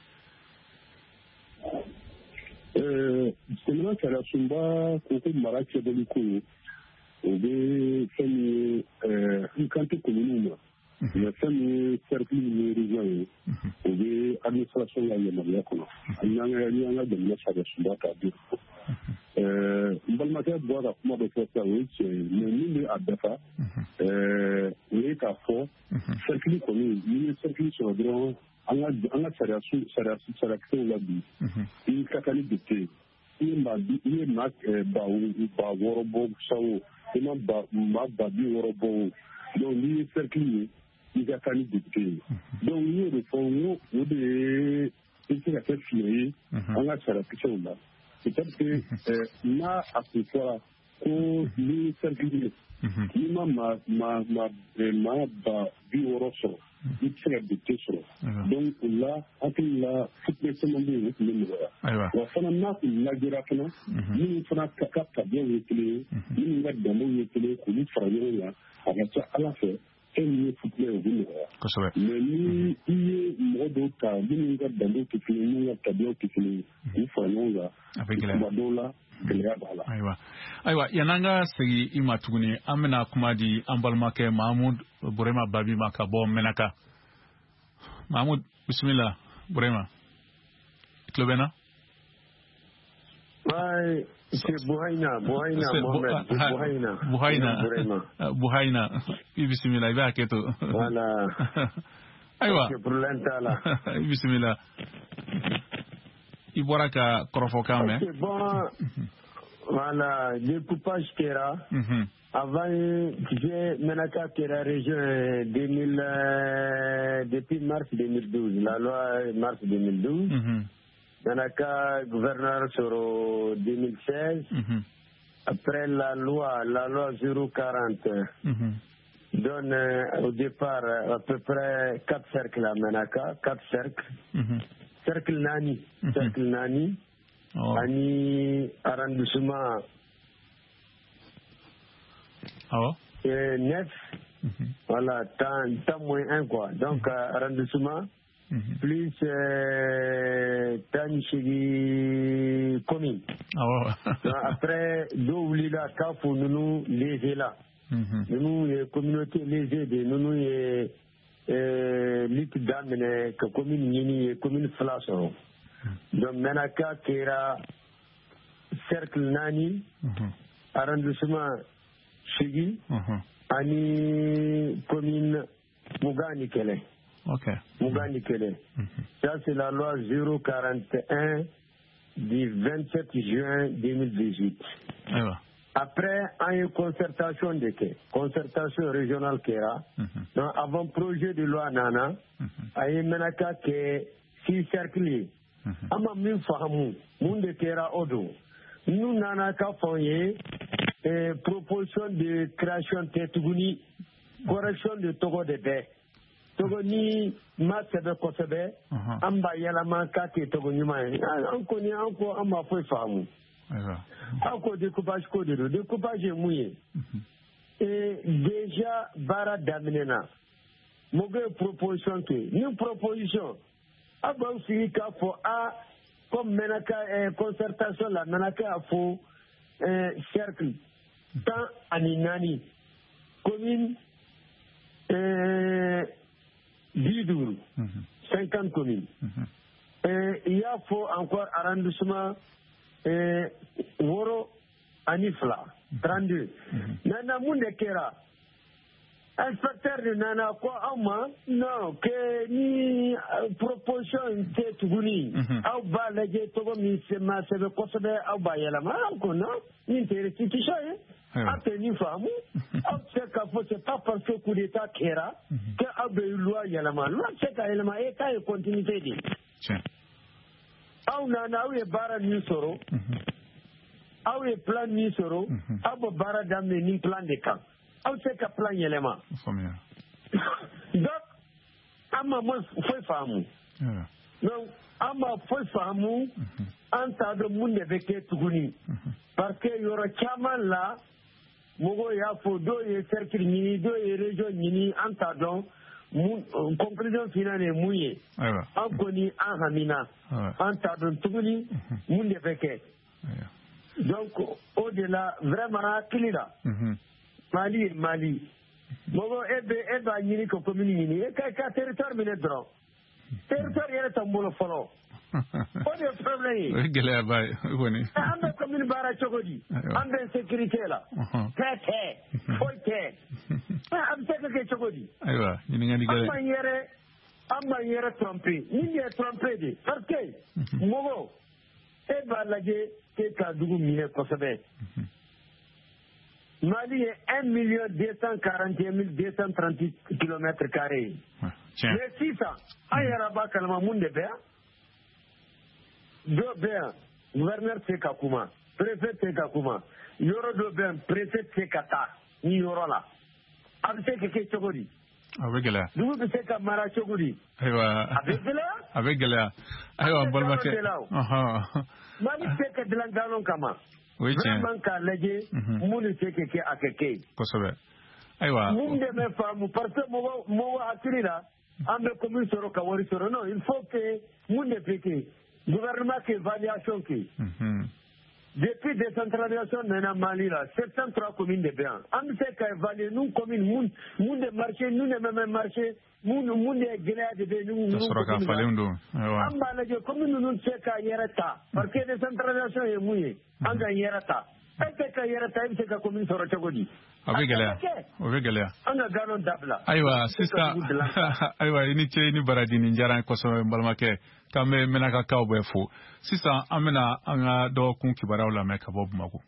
Jamana sariya sunba ko ko mara kɛbali ko o bɛ fɛn min ye n kan tɛ commune ma mais fɛn min ye cercle ni région ye o bɛ administration ka yamaruya kɔnɔ ani an ka jamana sariya sunba k'a di n balimakɛ bɔra ka kuma dɔ fɔ sisan o ye tiɲɛ ye mais min bɛ a dafa o ye k'a fɔ cercle kɔni n'i ye cercle sɔrɔ dɔrɔn an ka sariya sariyakisɛw la bi i ka kan ni député i ye maa ba wɔɔrɔ bɔ sawo i ma maa ba bi wɔɔrɔ bɔ o donc n'i ye cercle ye i ka kan ni député ye donc n y'o de fɔ n ko o de ye i bɛ se ka kɛ fiɲɛ ye an ka sariyakisɛw la peut-être que n'a a kun fɔra ko n'i ye cercle ye n'i ma maa ba bi wɔɔrɔ sɔrɔ i tɛ se ka député sɔrɔ donc o la hakili la futɛn caman bɛ yen o tun bɛ nɔgɔya wa fana n'a kun lajɛra fana minnu fana ka tabiyaw ye kelen ye minnu ka danbew ye kelen ye k'olu fara ɲɔgɔn kan a ka ca ala fɛ e min ye futɛn ye o bɛ nɔgɔya mais ni i ye mɔgɔ dɔw ta minnu ka danbew tɛ kelen ye minnu ka tabiyaw tɛ kelen ye k'u fara ɲɔgɔn kan tuma dɔw la ayiwa ayiwa yan'an ka segin i ma tuguni an bɛna kuma di an balimakɛ Mahamud Burema Babi ma ka bɔ Menaka Mahamud bisimila Burema i tulo bɛ n na. c'est Buhaina Buhaina Mohamed Buhaina Buhaina Buhaina i bisimila i bɛ hakɛ to. voilà Aïwa. Pour l'intala. Bismillah. Il boira ka korofo mais. C'est bon. Voilà, découpage Kera. Avant, j'ai Menaka Kera région deux mille, euh, depuis mars deux mille douze, la loi mars deux mille douze. Menaka gouverneur sur deux mille seize. Après la loi, la loi zéro quarante donne euh, au départ à peu près quatre cercles à Menaka, quatre cercles. Cercle Nani, cercle Nani. Oh. Ani arrondissement oh. Et neuf, mm-hmm. Voilà, temps, temps moins un quoi. Donc mm-hmm. euh, arrondissement mm-hmm. plus euh, Tanichiri commune. Oh. Donc, après, d'où là, Kafou, nous les là. Nous, les communautés lésées, nous, nous, les litres d'âme, que commune Nini, commune Flasson. Donc, Menaka, Kera, Cercle Nani, uh-huh. Arrondissement Chigi, uh-huh. Ani, commune Mougani Kele. Ok. Mougani Kele. Uh-huh. Ça, c'est la loi zéro quarante et un du vingt-sept juin deux mille dix-huit. Uh-huh. Après, il y a une concertation de Kera, concertation régionale Kera, uh-huh. Donc, avant projet de loi Nana, il y a Menaka qui est six cercles. Ama min fahamu mun de kera odo nous nana ka foye eh, proposition de création de tuguni correction de togo de be togo ni ma sebe ko sebe amba yala man ka ke togo ni ma an ko ni an ko amba fo fahamu an ko découpage ko de découpage mouye et déjà bara daminena moge proposition ke ni proposition Abang Sika for A comme Menaka eh, concertation la Menaka for eh, cercle tant aninani commune eh, Bidour mm-hmm. cinquante communes mm-hmm. eh, il y a faut encore arrondissement eh, Woro Anifla mm-hmm. trente-deux mm-hmm. Nana Mundekera inspecteur de Nana quoi ama non que ni proposition te tuguni au ba leje to mi se ma se ko se be au ba yela ma ko non ni te ti ti chaye a te ni famu au se ka fo c'est pas parce que coup d'état kera que a be loi yela ma loi se ka yela ma e ka e continuité di au Nana au e bara ni soro au e plan ni soro au bara dam ni plan de camp au se ka plan yelema donc ama mo foi famu donc ama foi famu anta do munde beke tuguni parce que yoro chaman la mogo ya fo do ye cercle ni do ye région ni anta do conclusion finale muye an koni an hamina anta do tuguni munde beke donc au delà vraiment kilida Mali, Mali. Mogo ebe ebe anyini ko commune ni e ka ka territoire mine dron. Territoire yele tambolo folo. O de problème. Oui, gele bay woni. Ambe commune bara chogodi. Ambe sécurité la. Tete. Foite. Am tete ke chogodi. Aywa, ni ngani gele. Amma yere amma yere tromper. Ni ye tromper de. Parce que mogo eba laje ke ka dugu mine ko sabe. Mali est un million deux cent quarante et un mille deux cent trente-huit kilomètres carrés. Mais six cents, Ayaraba Kalama Munde Béa, deux Béa, gouverneur Sekakuma, préfet Sekakuma, Yoro deux Béa, préfet Sekata, ni Yoro là. Avec Keke Chogodi. Avec Gala. D'où que Seka Mara Chogodi. Avec Gala. Avec Gala. Aywa, Bolmake. Mali Seka de l'Angalon Kama. Oui, tiens. Vraiment qu'à léger, mouni c'est que à quelque. Kosobe. Aywa. Mouni de mes femmes, parce que moi, moi, à là, en me commune sur le Kawari sur non, il faut que mouni de pété, gouvernement qui évaluation qui. Depuis décentralisation, maintenant Mali là, sept cent trois communes de Béan. On sait qu'à évaluer nous communes, moun, moun de marché, nous ne même marché, moun, moun de Guinée de Bénin, nous. Ça sera qu'à faire l'undo. On va le dire, comme nous nous sait qu'à Yerata, parce que décentralisation est mouillée, on a Yerata. ese ka yɛrɛ ta i bɛ se ka commune sɔrɔ cogo di o bɛ gɛlɛya o bɛ gɛlɛya an ka galon dabila ayiwa sisan ayiwa i ni ce i ni baraji nin diyara n ye kosɛbɛ n balimakɛ k'an bɛ mɛnakakaw bɛɛ fo sisan an bɛna an ka dɔgɔkun kibaruyaw lamɛn ka bɔ Bamako.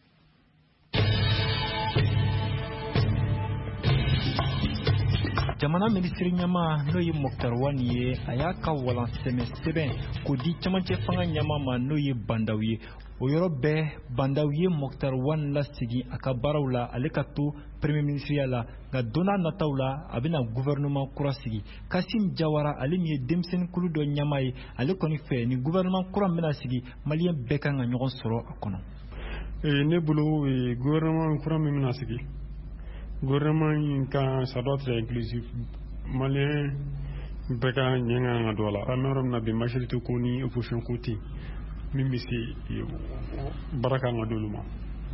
jamana minisiri ɲɛma n'o ye Moktar Wani ye a y'a ka walan sɛmɛ sɛbɛn k'o di camancɛ fanga ɲɛma ma n'o ye Bandaw ye o yɔrɔ bɛɛ Bandaw ye Moktar Wani lasegin a ka baaraw la ale ka to premier ministeriya la nka don n'a nataw la a bɛna gouvernement kura sigi Kasim Jawara ale min ye denmisɛnnin kulu dɔ ɲɛma ye ale kɔni fɛ ni gouvernement kura min bɛna sigi maliyɛn bɛɛ kan ka ɲɔgɔn sɔrɔ a kɔnɔ. ne bolo gouvernement kura min bɛna sigi gouvernement ka ça doit être inclusif malien bɛɛ ka ɲɛ kan ka don a la an bɛ yɔrɔ min na bi majorité ko ni opposition ko ten min bɛ se baara kan ka d'olu ma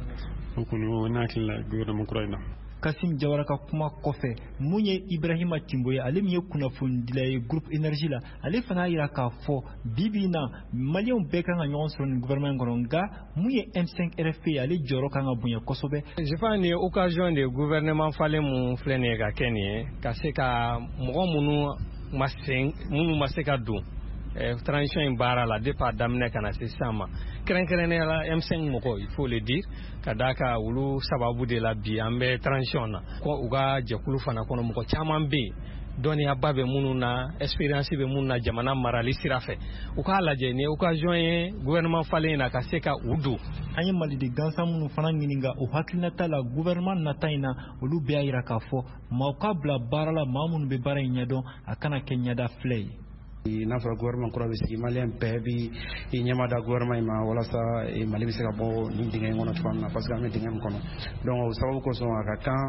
o kɔni o n'a hakili la gouvernement kura in na. Kasim Jawara ka kuma kɔfɛ mun ye Ibrahima Timbo ye ale min ye kunnafonidila ye groupe énergie la ale fana y'a jira k'a fɔ bi bi in na maliyɛnw bɛɛ kan ka ɲɔgɔn sɔrɔ nin gouvernement in kɔnɔ nka mun ye M cinq R F P ye ale jɔyɔrɔ kan ka bonya kosɛbɛ. Je pense ni occasion de gouvernement falen mun filɛ nin ye ka kɛ nin ye ka se ka mɔgɔ minnu ma se minnu ma se ka don transition in baara la depuis a daminɛ ka na se sisan ma kɛrɛnkɛrɛnnenya la M cinq mɔgɔ il faut le dire ka d'a kan olu sababu de la bi an bɛ transition na ko u ka jɛkulu fana kɔnɔ mɔgɔ caman bɛ yen dɔnniyaba bɛ minnu na expérience bɛ minnu na jamana marali sira fɛ u k'a lajɛ ni occasion ye gouvernement falen in na ka se ka u don. an ye maliden gansan minnu fana ɲininka o hakilinata la gouvernement nata in na olu bɛɛ y'a jira k'a fɔ maaw ka bila baara la maa minnu bɛ baara in ɲɛdɔn a kana kɛ ɲɛda filɛ ye. n'a fɔra gouvernement kura bɛ sigi maliyɛn bɛɛ bi i ɲɛma da gouvernement in ma walasa mali bɛ se ka bɔ nin dingɛ in kɔnɔ cogoya min na parce que an bɛ dingɛ min kɔnɔ donc o sababu kosɔn a ka kan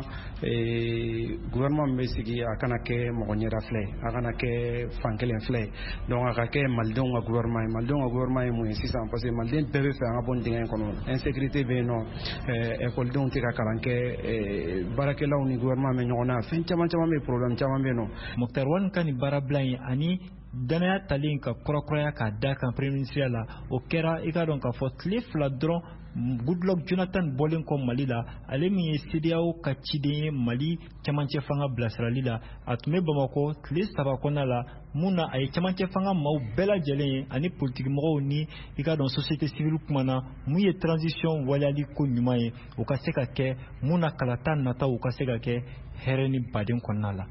gouvernement min bɛ sigi a kana kɛ mɔgɔ ɲɛda filɛ a kana kɛ fan kelen filɛ donc a ka kɛ malidenw ka gouvernement ye malidenw ka gouvernement ye mun ye sisan parce que maliden bɛɛ bɛ fɛ an ka bɔ nin dingɛ in kɔnɔ insécurité bɛ yen nɔ écoledenw tɛ ka kalan kɛ baarakɛlaw ni gouvernement bɛ ɲɔgɔn na fɛn caman caman bɛ problème caman bɛ yen nɔ. Moktar Wani ka nin baarabila in ani danaya talen ka kurakuraya k'a da kan premier ministre la o kɛra i ka dɔn k'a fɔ tile fila dɔrɔn Goodluck Jonathan bɔlen kɔ Mali la ale min ye C D A O ka ciden ye Mali cɛmancɛ fanga bilasirali la a tun bɛ Bamako tile saba kɔnɔna la mun na a ye cɛmancɛ fanga maaw bɛɛ lajɛlen ye ani politique mɔgɔw ni i ka dɔn société civile kumana mun ye transition waliyali ko ɲuman ye o ka se ka kɛ mun na kalata nataw u ka se ka kɛ hɛrɛ ni baden kɔnɔna la.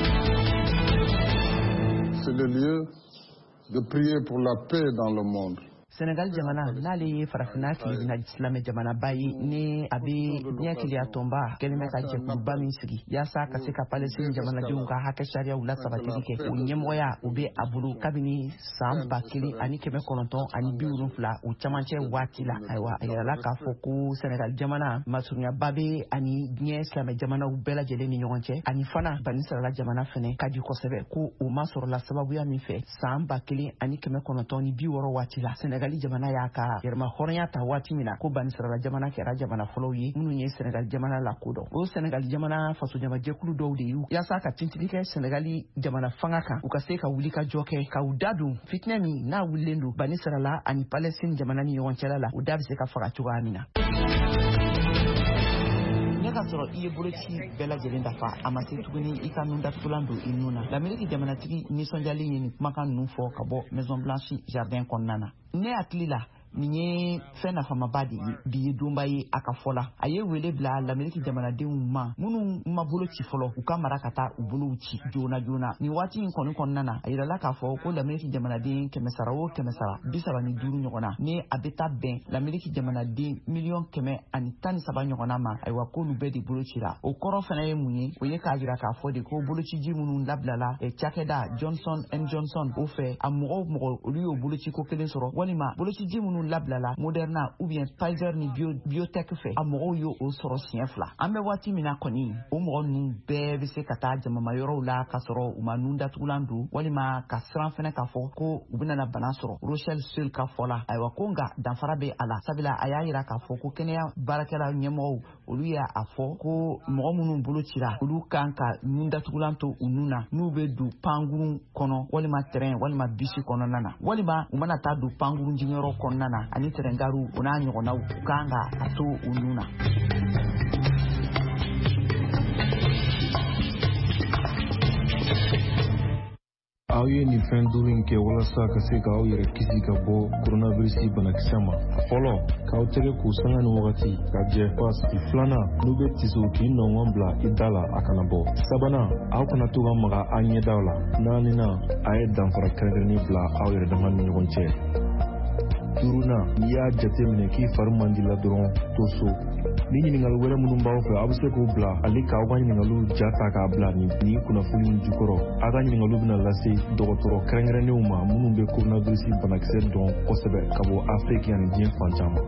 C'est le lieu de prier pour la paix dans le monde. Sénégal jamana n'ale ye farafina kilibina silamɛ jamanaba ye ni a bɛ diɲɛ kiliya tɔnba kɛlen bɛ ka jɛkuluba min sigi yaasa ka se ka Palestine jamanadenw ka hakɛ sariyaw lasabatili kɛ o ɲɛmɔgɔya o bɛ a bolo kabini san ba kelen ani kɛmɛ kɔnɔntɔn ani bi wolonfila o camancɛ waati la ayiwa a yirala k'a fɔ ko Sénégal jamana masurunyaba bɛ ani diɲɛ silamɛ jamanaw bɛɛ lajɛlen ni ɲɔgɔn cɛ ani fana Bani Sarala jamana fɛnɛ ka di kosɛbɛ ko o ma sɔrɔla sababuya min fɛ san ba kelen ani kɛmɛ kɔnɔntɔn ni bi wɔɔrɔ waati la Sénégal jamana y'a ka yɛrɛma hɔrɔnya ta waati min na ko Bani Sarala jamana kɛra jamana fɔlɔw ye minnu ye Sénégal jamana la kodɔn o Sénégal jamana faso jamajɛkulu dɔw de y'u yaasa ka tintili kɛ Sénégali jamana fanga kan u ka se ka wuli ka jɔ kɛ ka u da don fitinɛ min n'a wulilen don Bani Sarala ani Palestine jamana ni ɲɔgɔn cɛla la u da bɛ se ka faga cogoya min na. Ne ka sɔrɔ i ye boloci bɛɛ lajɛlen dafa a ma se tuguni i ka nun datugulan don i nun na l'Amérique jamanatigi nisɔndiyalen ye nin kumakan ninnu fɔ ka bɔ Maison Blanche jardin kɔnɔna na ne hakili la nin ye fɛn nafamaba de ye bi ye donba ye a ka fɔ la a ye wele bila l'Amérique jamanadenw ma minnu ma bolo ci fɔlɔ u ka mara ka taa u bolow ci joona joona nin waati in kɔni kɔnɔna na a yirala k'a fɔ ko l'Amérique jamanaden kɛmɛ sara o kɛmɛ sara bi saba ni duuru ɲɔgɔn na ni a bɛ taa bɛn l'Amérique jamanaden miliyɔn kɛmɛ ani tan ni saba ɲɔgɔnna ma ayiwa k'olu bɛɛ de bolo cira o kɔrɔ fana ye mun ye o ye k'a jira k'a fɔ de ko bolociji minnu labilala cakɛda Johnson and Johnson o fɛ a mɔgɔw mɔgɔ olu y'o boloci ko kelen sɔrɔ walima bolociji minnu labilala Moderna ou bien Pfizer ni bio, biotech fɛ a mɔgɔw y'o o sɔrɔ siɲɛ fila an bɛ waati min na kɔni o mɔgɔ ninnu bɛɛ bɛ se ka taa jamama yɔrɔw la ka sɔrɔ u ma nun datugulan don walima ka siran fɛnɛ k'a fɔ ko u bɛna bana sɔrɔ Rochelle Seul ka fɔ la ayiwa ko nka danfara bɛ a la sabula a y'a jira k'a fɔ ko kɛnɛya baarakɛla ɲɛmɔgɔw olu y'a fɔ ko mɔgɔ minnu bolo cira olu kan ka nun datugulan to u nun na n'u bɛ don pankurun kɔnɔ walima terrain walima bisi kɔnɔna na walima u mana taa don pankurun jigiyɔrɔ kɔnɔna na fana ani Terengaru o n'a ɲɔgɔnnaw u kan ka a to u nun na. aw ye nin fɛn duuru in kɛ walasa ka se k'aw yɛrɛ kisi ka bɔ koronavirisi banakisɛ ma. Fɔlɔ, k'aw tɛgɛ k'u sanga ni wagati ka jɛ pasi. Filanan, n'u bɛ tiso k'i nɔngɔn bila i da la a kana bɔ. Sabanan, aw kana to ka maga a ɲɛdaw la. Naaninan, a ye danfara kɛrɛnkɛrɛnnen bila aw yɛrɛ dama ni ɲɔgɔn cɛ. Duurunan, n'i y'a jateminɛ k'i fari man di la dɔrɔn to so. Ni ɲininkali wɛrɛ minnu b'aw fɛ aw bɛ se k'u bila ale k'aw ka ɲininkaliw ja ta k'a bila nin nin kunnafoni in jukɔrɔ. Aw ka ɲininkaliw bɛna lase dɔgɔtɔrɔ kɛrɛnkɛrɛnnenw ma minnu bɛ koronavirisi banakisɛ dɔn kosɛbɛ ka bɔ Afiriki ani diɲɛ fan caman.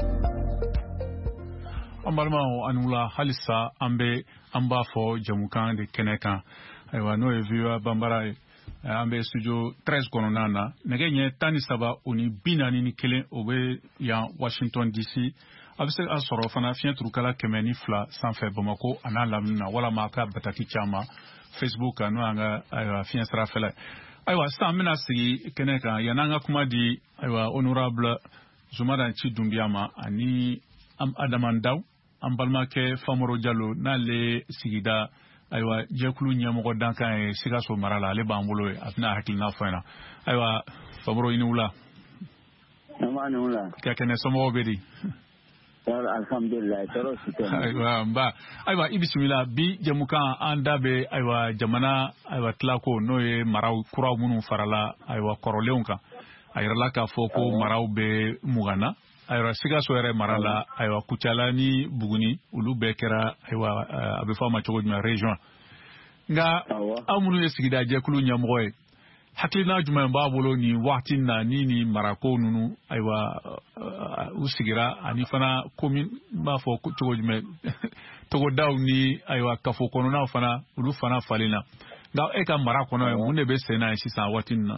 An balimaw ani wula halisa an bɛ an b'a fɔ jamukan de kɛnɛ kan. Ayiwa n'o ye V O A Banbara ye. An bɛ studio treize kɔnɔna na nɛgɛ ɲɛ tan ni saba o ni bi naani ni kelen o bɛ yan Washington D C. A bɛ se ka sɔrɔ fana fiɲɛ turukala kɛmɛ ni fila sanfɛ Bamako a n'a lamini na walama a ka bataki caman Facebook kan n'o y'an ka ayiwa fiɲɛ sira fɛlɛ. Ayiwa sisan an bɛna sigi kɛnɛ kan yan'an ka kuma di ayiwa honorable Zumana Ci Dunbiya ma ani Adama Ndaw an balimakɛ Famoro Jalo n'ale sigida ayiwa jɛkulu ɲɛmɔgɔ dankan ye Sikaso mara la ale b'an bolo ye a bɛna hakilina fɔ ɲɛna. Ayiwa Famoro i ni wula. Ama ni wula. Ka kɛnɛ somɔgɔw bɛ di. Alhamdulillah tɔɔrɔ si tɛ. Ayiwa n ba ayiwa i bisimila bi jamukan an da bɛ ayiwa jamana ayiwa tilako n'o ye maraw kuraw minnu farala ayiwa kɔrɔlenw kan a yirala k'a fɔ ko maraw bɛ mugan na ayiwa Sikaso yɛrɛ mara la ayiwa Kucala ni Buguni olu bɛɛ kɛra ayiwa a bɛ fɔ a ma cogo jumɛn region nka aw minnu ye sigida jɛkulu ɲɛmɔgɔ ye hakilina jumɛn b'a bolo ni waati na ni ni marako ninnu ayiwa u sigira ani fana komi b'a fɔ cogo jumɛn togodaw ni ayiwa kafo kɔnɔnaw fana olu fana falen na nka e ka mara kɔnɔ mun de bɛ sen na sisan waati nin na.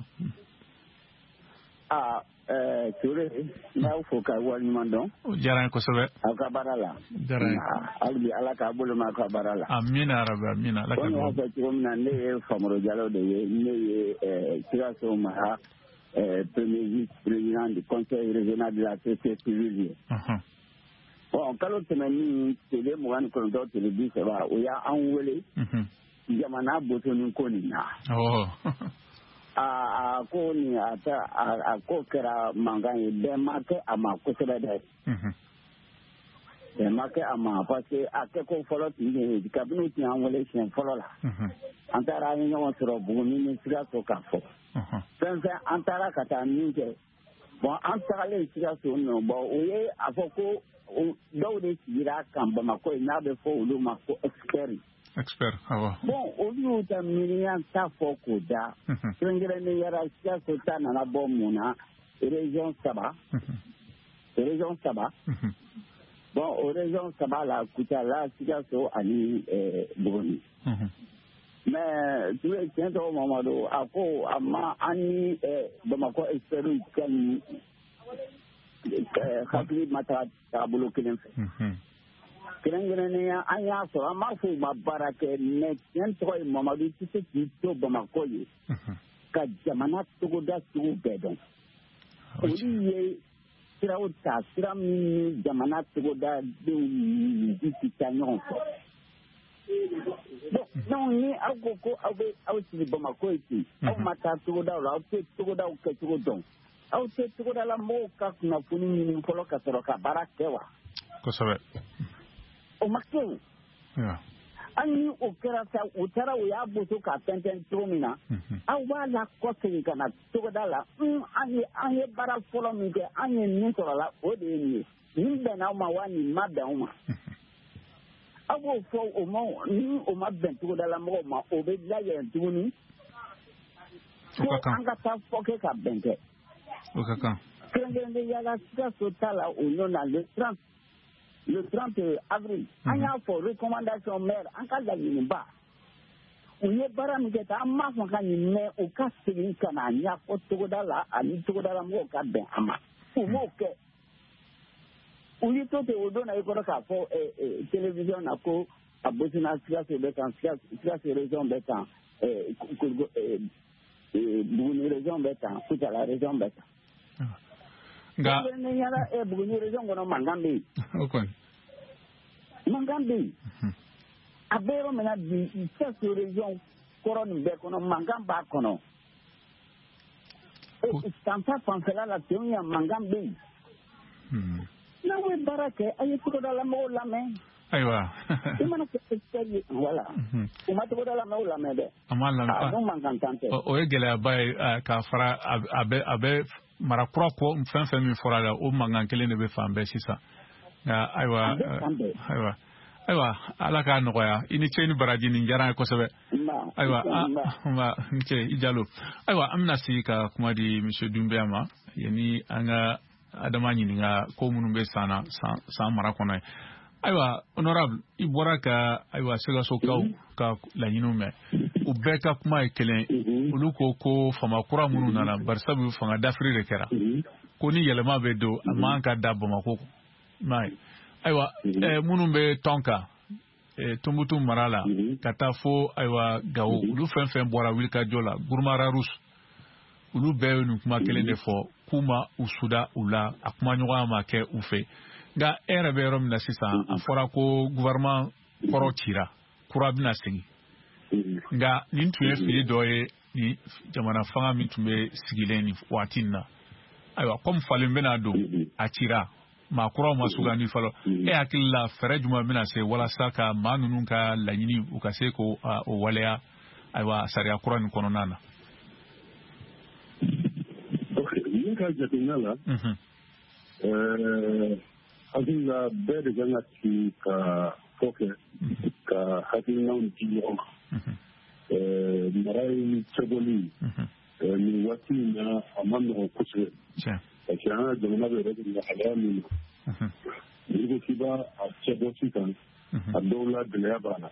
Ah ɛɛ Ture n b'aw fo ka waleɲuman dɔn. O diyara n ye kosɛbɛ. Aw ka baara la. Diyara n ye. Hali bi Ala k'a bolo mɛn aw ka baara la. Amina yarabi amina. Ala ka bolo. Ko n y'a fɔ cogo min na ne ye Famoro Jalo de ye ne ye ɛɛ Sikaso mara ɛɛ premier vice président du conseil régional de la société civile ye. Bon kalo tɛmɛnen tile mugan ni kɔnɔntɔn tile bi saba o y'an wele. Jamana bosonni ko nin na. A ko ni a ta a ko kɛra mankan ye bɛɛ ma kɛ a ma kosɛbɛ dɛ. Bɛɛ ma kɛ a ma parce que a kɛ ko fɔlɔ tun ye kabini tun y'an wele siɲɛ fɔlɔ la. An taara an ye ɲɔgɔn sɔrɔ Buguni ni Sikaso k'a fɔ. Fɛn fɛn an taara ka taa min kɛ bon an tagalen Sikaso nɔ bon o ye a fɔ ko dɔw de sigira kan Bamako ye n'a bɛ fɔ olu ma ko expert. Expert, awɔ. Bon olu y'u ta miiriya ta fɔ k'o da. Kɛrɛnkɛrɛnnenya Sikaso ta nana bɔ mun na région saba. Région saba. Bon o région saba la Kucala Sikaso ani Buguni. Mais tu es tiɲɛ tɔgɔ Mamadu a ko a ma an ni Bamako experts kɛ ni hakili ma taga taabolo kelen fɛ. Kɛrɛnkɛrɛnnenya an y'a sɔrɔ an b'a fɔ u ma baara kɛ mais tiɲɛ tɔgɔ ye Mamadu i tɛ se k'i to Bamako ye ka jamana togoda sugu bɛɛ dɔn. Olu ye siraw ta sira min ni jamana togoda denw ni tɛ taa ɲɔgɔn fɛ. Donc ni aw ko ko aw bɛ aw sigi Bamako ye ten aw ma taa togodaw la aw tɛ togodaw kɛcogo dɔn aw tɛ togodala mɔgɔw ka kunnafoni ɲini fɔlɔ ka sɔrɔ ka baara kɛ wa. Kosɛbɛ. O ma kɛ o. An ni o kɛra sa u taara u y'a boso k'a tɛntɛn cogo min na aw b'a la kɔsegin ka na togoda la an ye an ye baara fɔlɔ min kɛ an ye min sɔrɔ la o de ye nin ye nin bɛn n'aw ma wa nin ma bɛn aw ma. Aw b'o fɔ o ma ni o ma bɛn togodala mɔgɔw ma o bɛ layɛlɛn tuguni fo an ka taa fɔ kɛ ka bɛn kɛ. O ka kan. Kɛrɛnkɛrɛnnenya la Sikaso ta la o ɲɔ na le trente le trente avril an y'a fɔ recommandation maire an ka laɲiniba u ye baara min kɛ tan an m'a fɔ ka nin mɛn u ka segin ka na ɲɛfɔ togoda la ani togodala mɔgɔw ka bɛn a ma u m'o kɛ u y'i to ten o don na i kɔrɔ k'a fɔ télévision na ko a bosina Sikaso bɛ tan Sikaso région bɛ tan Buguni région bɛ tan Kucala région bɛ tan. nga ne yara e buguni region gono mangambe okay mangambe abero mena di cette région koron be kono mangamba kono e stampa pansela la tionya mangambe hmm na we barake ayi ko dala mo la me aywa imana ko tsari wala kuma to dala mo la me de amala no mangantante o egele bay ka fara abe abe mara kroko mfen fen mi fora la o mangan kele ne be fambe sisa aywa aywa aywa ala ka no ya ini cheni baraji ni njara ko sebe aywa ma nche ijalo aywa amna sika kuma di monsieur Dumbiama yani anga adama nyini nga ko munu be sana sa mara kono aywa honorable ibora ka aywa sega so kaw ka la nyinu me ubeka kuma ekelen uluko ko fama kura munu nana barsabu fanga dafri de kera ko ni yelema be do amanka dabbo mako mai aywa eh munu be tonka eh tumbutu marala kata fo aywa gawo ulu fen fen bora wilka jola gurmara rus ulu be nu kuma kelen de fo kuma usuda ula akuma nywa ma ke ufe nga era be rom na sisa afora ko gouvernement koro tira kura bina sigi nga nintuye fi doye ni jamana fanga mitumbe sigileni watinna aywa kom falimbe na do atira ma kura ma suga ni falo e akilla fere juma bina se wala saka manunun ka lanyini ukase ko o walea aywa sariya kura ni kono nana ka jatinala eh azilla bede ganga ci ka foke ka hakina un jiyo eh marai chegoli eh ni wati na amano kushe cha kana jamana be rede na halami ni kiba a chegoti kan a dola de la bana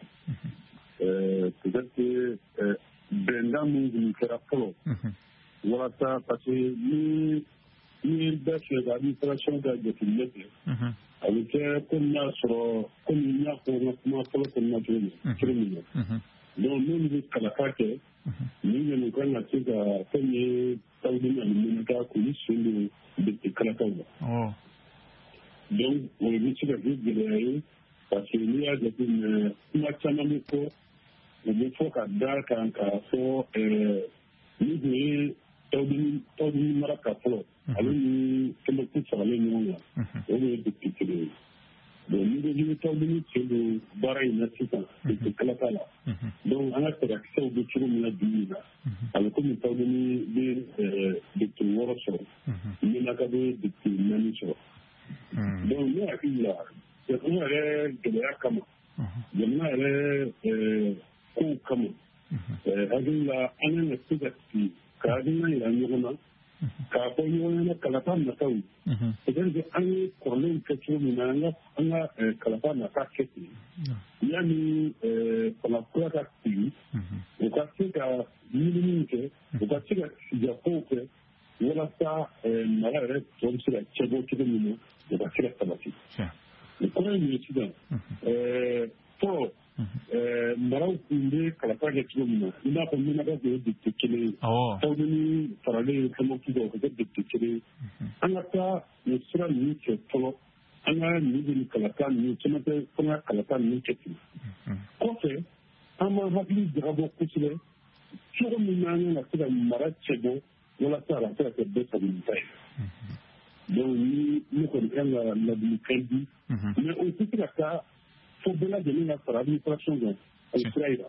eh peut-être eh benda mu ni kera polo wala ta parce que ni ni da ke da administration da de filete avec comme na sur comme il y a pour nous pour que nous jouons criminel donc nous nous kala kake ni ne ko na ci da tanye saudi na ni ka ku ni sun de kala kala oh donc on est sur la ville de l'air parce que il y a des une ma chama ko il faut ka da kan ka so euh ni tawdini tawdini maraka folo alini kama kufa alini wala wala dikitire do ni do ni tawdini tendo baray na sita de kala kala donc ana tara ko do tiro na dina ala ko ni tawdini de de tuworo so ni na ka de de nani so donc ni akilla ya kuma re de ya kama jamna re ko kama eh agilla ana na sita kadina ila nyogona ka ko nyogona kalata na tawi idan da an yi korlin ka ce mu na nga anga kalata na ka ce yani eh kala ko ka ti o ka ce ka yini ke o ka ce ka ya ko ke wala sa mara re to se la ce bo ke mu o ka ce ka tabati ko ni ci da eh to eh marau kunde kala ka ga ciwo mun ina ko mun ga da dukkan kile to ni farale kuma ki da ga dukkan kile an ta nisra ni ce to an ga ni ni kala ka ni kuma ta kuma kala ka ni ce ko fe amma habli da go kusile ciwo mun na ne na da mara ce go wala ta ra ta da ta mun tai don ni ni ko kan la la bi kandi mais on sait que ça faut de la donner la administration de Israël.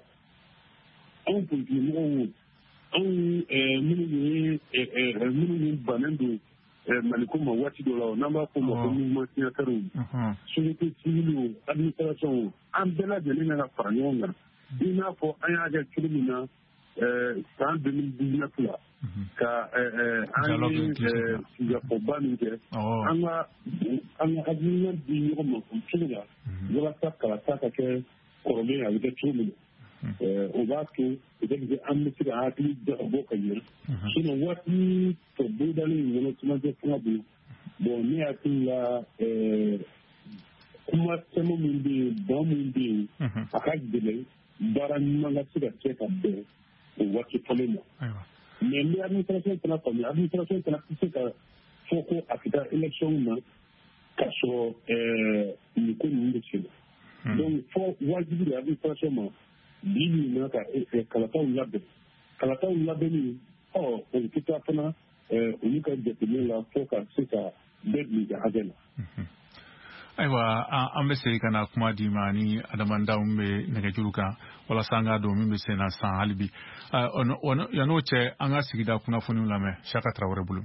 On peut dire on on nous nous nous banando malikoma wati dola namba ko mo mo tia karu société civile administration en de la donner la faranyonga ina fo aya ga criminal euh en deux mille dix-neuf là ka euh ani ya ko baninde anga anga adina di ko mo kila wala ta kala ta ke korome avec des troubles euh on va que peut-être que amni da hati da boka yi sinon wati to bodali wala tuma de kuma bu bon ni atilla euh kuma tamo min bi bon min bi akaj dele baran manga sida ke ka be wati polemo mais l'administration tana comme l'administration tana c'est ka fɔ ko a ka taa élection na k'a sɔrɔ nin ko ninnu bɛ sen na donc fɔ wajibi de administration ma bi min na ka kalataw labɛn kalataw labɛnni ɔ o tɛ taa fana olu ka jateminɛ la fɔ ka se ka bɛɛ bila hakɛ la. Ayiwa an bɛ segin ka na kuma di ma ni adamandaw bɛ nɛgɛjuru kan walasa an ka dɔn min bɛ sen na san hali bi yan'o cɛ an ka sigida kunnafoniw lamɛn Saka Tarawele bolo.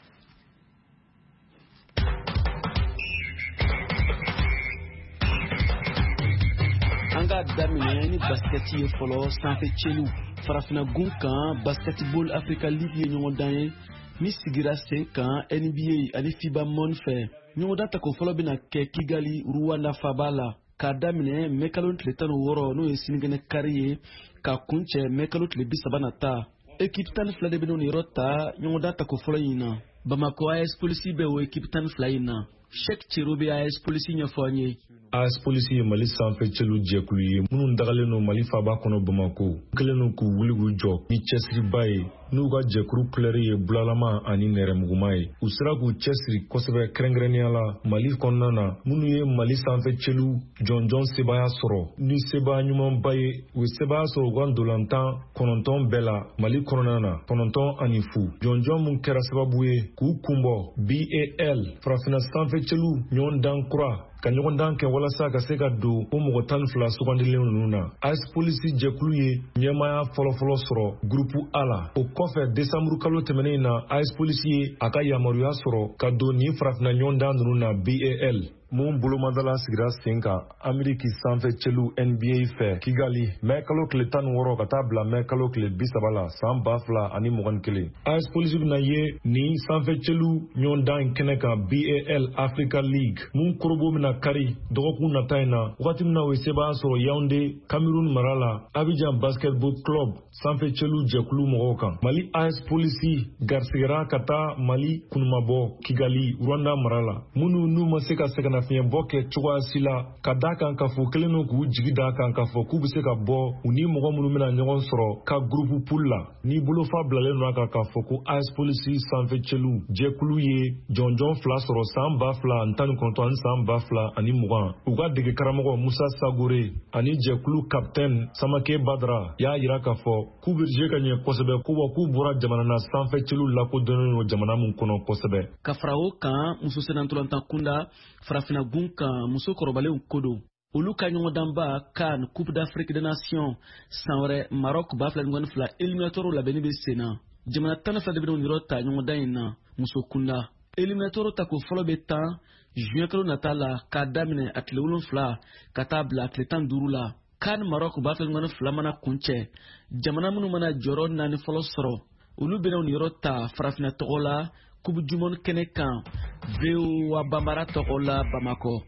An ka daminɛ ni basikɛti ye fɔlɔ sanfɛ cɛliw farafina gun kan basketball Africa League ye ɲɔgɔn dan ye min sigira sen kan N B A ani FIBA Mon fɛ. ɲɔgɔndan tako fɔlɔ bɛna kɛ Kigali Rwanda faba la k'a daminɛ mɛkalo tile tan ni wɔɔrɔ n'o ye sinikɛnɛ kari ye ka kuncɛ mɛkalo tile bi saba nata équipe tan ni fila de bɛna ni yɔrɔ ta ɲɔgɔndan tako fɔlɔ in na. Bamako A S Polisi bɛ o équipe tan ni fila in na. Sheikh Cero bɛ A S Polisi ɲɛfɔ an ye. A S Polisi ye Mali sanfɛ cɛlu jɛkulu ye minnu dagalen don Mali faba kɔnɔ Bamako kelen don k'u wuli k'u jɔ ni cɛsiriba ye n'u ka jɛkulu kulɛri ye bulalama ani nɛrɛmuguma ye u sera k'u cɛsiri kosɛbɛ kɛrɛnkɛrɛnnenya la Mali kɔnɔna na minnu ye Mali sanfɛ cɛlu jɔnjɔn sebaya sɔrɔ ni sebaya ɲumanba ye u ye sebaya sɔrɔ u ka ndolantan kɔnɔntɔn bɛɛ la Mali kɔnɔna na kɔnɔntɔn ani fu jɔnjɔn mun kɛra sababu ye k'u kunbɔ B A L farafina sanfɛ cɛlu ɲɔgɔndan kura ka ɲɔgɔndan kɛ walasa ka se ka don o mɔgɔ tan ni fila sugandilen ninnu na. A S Polisi jɛkulu ye ɲɛmaya fɔlɔfɔlɔ sɔrɔ gurupu A la. O kɔfɛ desanburu kalo tɛmɛnen na A S Polisi ye a ka yamaruya sɔrɔ ka don nin farafina ɲɔgɔndan ninnu na B A L. Mun bolomadala sigira sen kan Ameriki sanfɛ cɛlu N B A fɛ Kigali mɛ kalo tile tan ni wɔɔrɔ ka taa bila mɛ kalo tile bi saba la san ba fila ani mugan ni kelen. A S Polisi bɛna ye nin sanfɛ cɛlu ɲɔgɔndan kɛnɛ kan B A L Africa League mun korobo bɛna kari dɔgɔkun nata in na wagati min na o ye sebaya sɔrɔ Yaoundé Cameroun mara la Abidjan Basketball Club sanfɛ cɛlu jɛkulu mɔgɔw kan. Mali A S Polisi garisigɛra ka taa Mali kunumabɔ Kigali Rwanda mara la minnu n'u ma se ka sɛgɛnna fiɲɛ bɔ kɛ cogoya si la ka da kan ka fɔ kelen don k'u jigi da kan ka fɔ k'u bɛ se ka bɔ u ni mɔgɔ minnu bɛna ɲɔgɔn sɔrɔ ka gurupu pool la ni bolofa bilalen don a kan ka fɔ ko A S Polisi sanfɛ cɛlu jɛkulu ye jɔnjɔn fila sɔrɔ san ba fila ani tan ni kɔnɔntɔn ani san ba fila ani mugan u ka dege karamɔgɔ Musa Sagore ani jɛkulu kapitɛni Samake Badara y'a yira k'a fɔ k'u bɛ je ka ɲɛ kosɛbɛ ko wa k'u bɔra jamana na sanfɛ cɛlu lakodɔnnen don jamana min kɔnɔ kosɛbɛ. Ka fara o kan muso senantolantan kunda farafina gun kan muso kɔrɔbalenw ko don olu ka ɲɔgɔndanba CAN Coupe d'Afrique des Nations san wɛrɛ Maroc ba fila ni mugan ni fila éliminatoire labɛnni bɛ sen na jamana tan ni fila de bɛna niyɔrɔ ta ɲɔgɔndan in na muso kunda éliminatoire tako fɔlɔ bɛ tan juin kalo nata la k'a daminɛ a tile wolonfila ka taa bila a tile tan ni duuru la CAN Maroc ba fila ni mugan ni fila mana kuncɛ jamana minnu mana jɔyɔrɔ naani fɔlɔ sɔrɔ olu bɛna niyɔrɔ ta farafina tɔgɔ la Coupe du Monde kɛnɛ kan V O A Bambara tɔgɔ la Bamako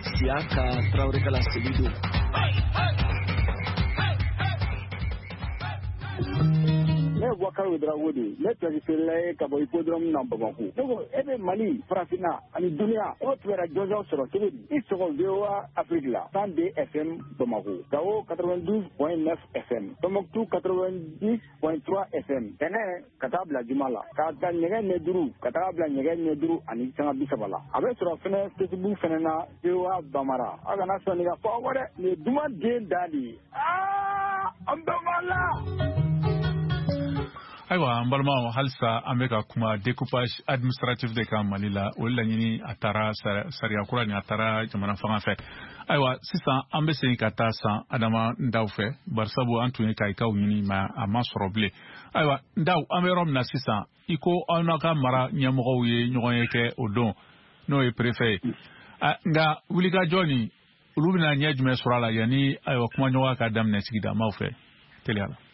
Siaka Traoré Kala Selido. Ne ye Boubacar Ouedraogo de ye ne periférila ye ka bɔ hippodrome na Bamako ne ko e bɛ Mali farafinna ani duniya o tun bɛ jɔnjɔn sɔrɔ cogo di i sɔgɔ V O A Afrique la cent deux F M Bamako Gao quatre-vingt-douze point neuf F M Tombouctou quatre-vingt-dix point trois F M Tɛnɛ ka taa bila Juma la ka taa ɲɛgɛn ɲɛ duuru ka taa bila ɲɛgɛn ɲɛ duuru ani sanga bi saba la a bɛ sɔrɔ fɛnɛ Facebook fɛnɛ na V O A Bambara a kana sɔn nin ka fɔ aw dɛ nin ye duman den da de ye aa an bɛɛ b'a la. Ayiwa an balimaw halisa an bɛ ka kuma découpage administratif de kan Mali la o laɲini a taara sariya kura ni a taara jamana fanga fɛ ayiwa sisan an bɛ segin ka taa san Adama Ndaw fɛ barisabu an tun ye ka ikaw ɲini mais a ma sɔrɔ bilen ayiwa Ndaw an bɛ yɔrɔ min na sisan i ko aw n'a ka mara ɲɛmɔgɔw ye ɲɔgɔn ye kɛ o don n'o ye préfet ye nka wulikajɔ nin olu bɛna ɲɛ jumɛn sɔrɔ a la yanni ayiwa kuma ɲɔgɔnya ka daminɛ sigidamaw fɛ teliya la.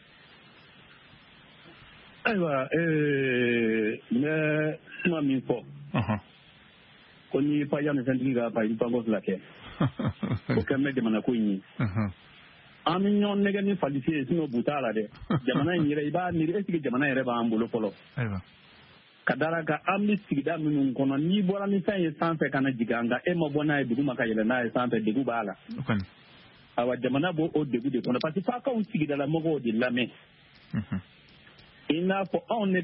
Ayiwa n bɛ kuma min fɔ ko ni paya ni fɛntigi ka paya panko fila kɛ o kɛn bɛ jamana ko in ye an bɛ ɲɔgɔn nɛgɛ ni falisi ye sin'o bu t'a la dɛ jamana in yɛrɛ i b'a miiri est ce que jamana yɛrɛ b'an bolo fɔlɔ ka dara kan an bɛ sigida minnu kɔnɔ n'i bɔra ni fɛn ye sanfɛ ka na jigin an kan e ma bɔ n'a ye dugu ma ka yɛlɛ n'a ye sanfɛ degun b'a la awa jamana b'o o degun de kɔnɔ parce que f'a k'anw sigidala mɔgɔw de lamɛn i n'a fɔ anw ne ka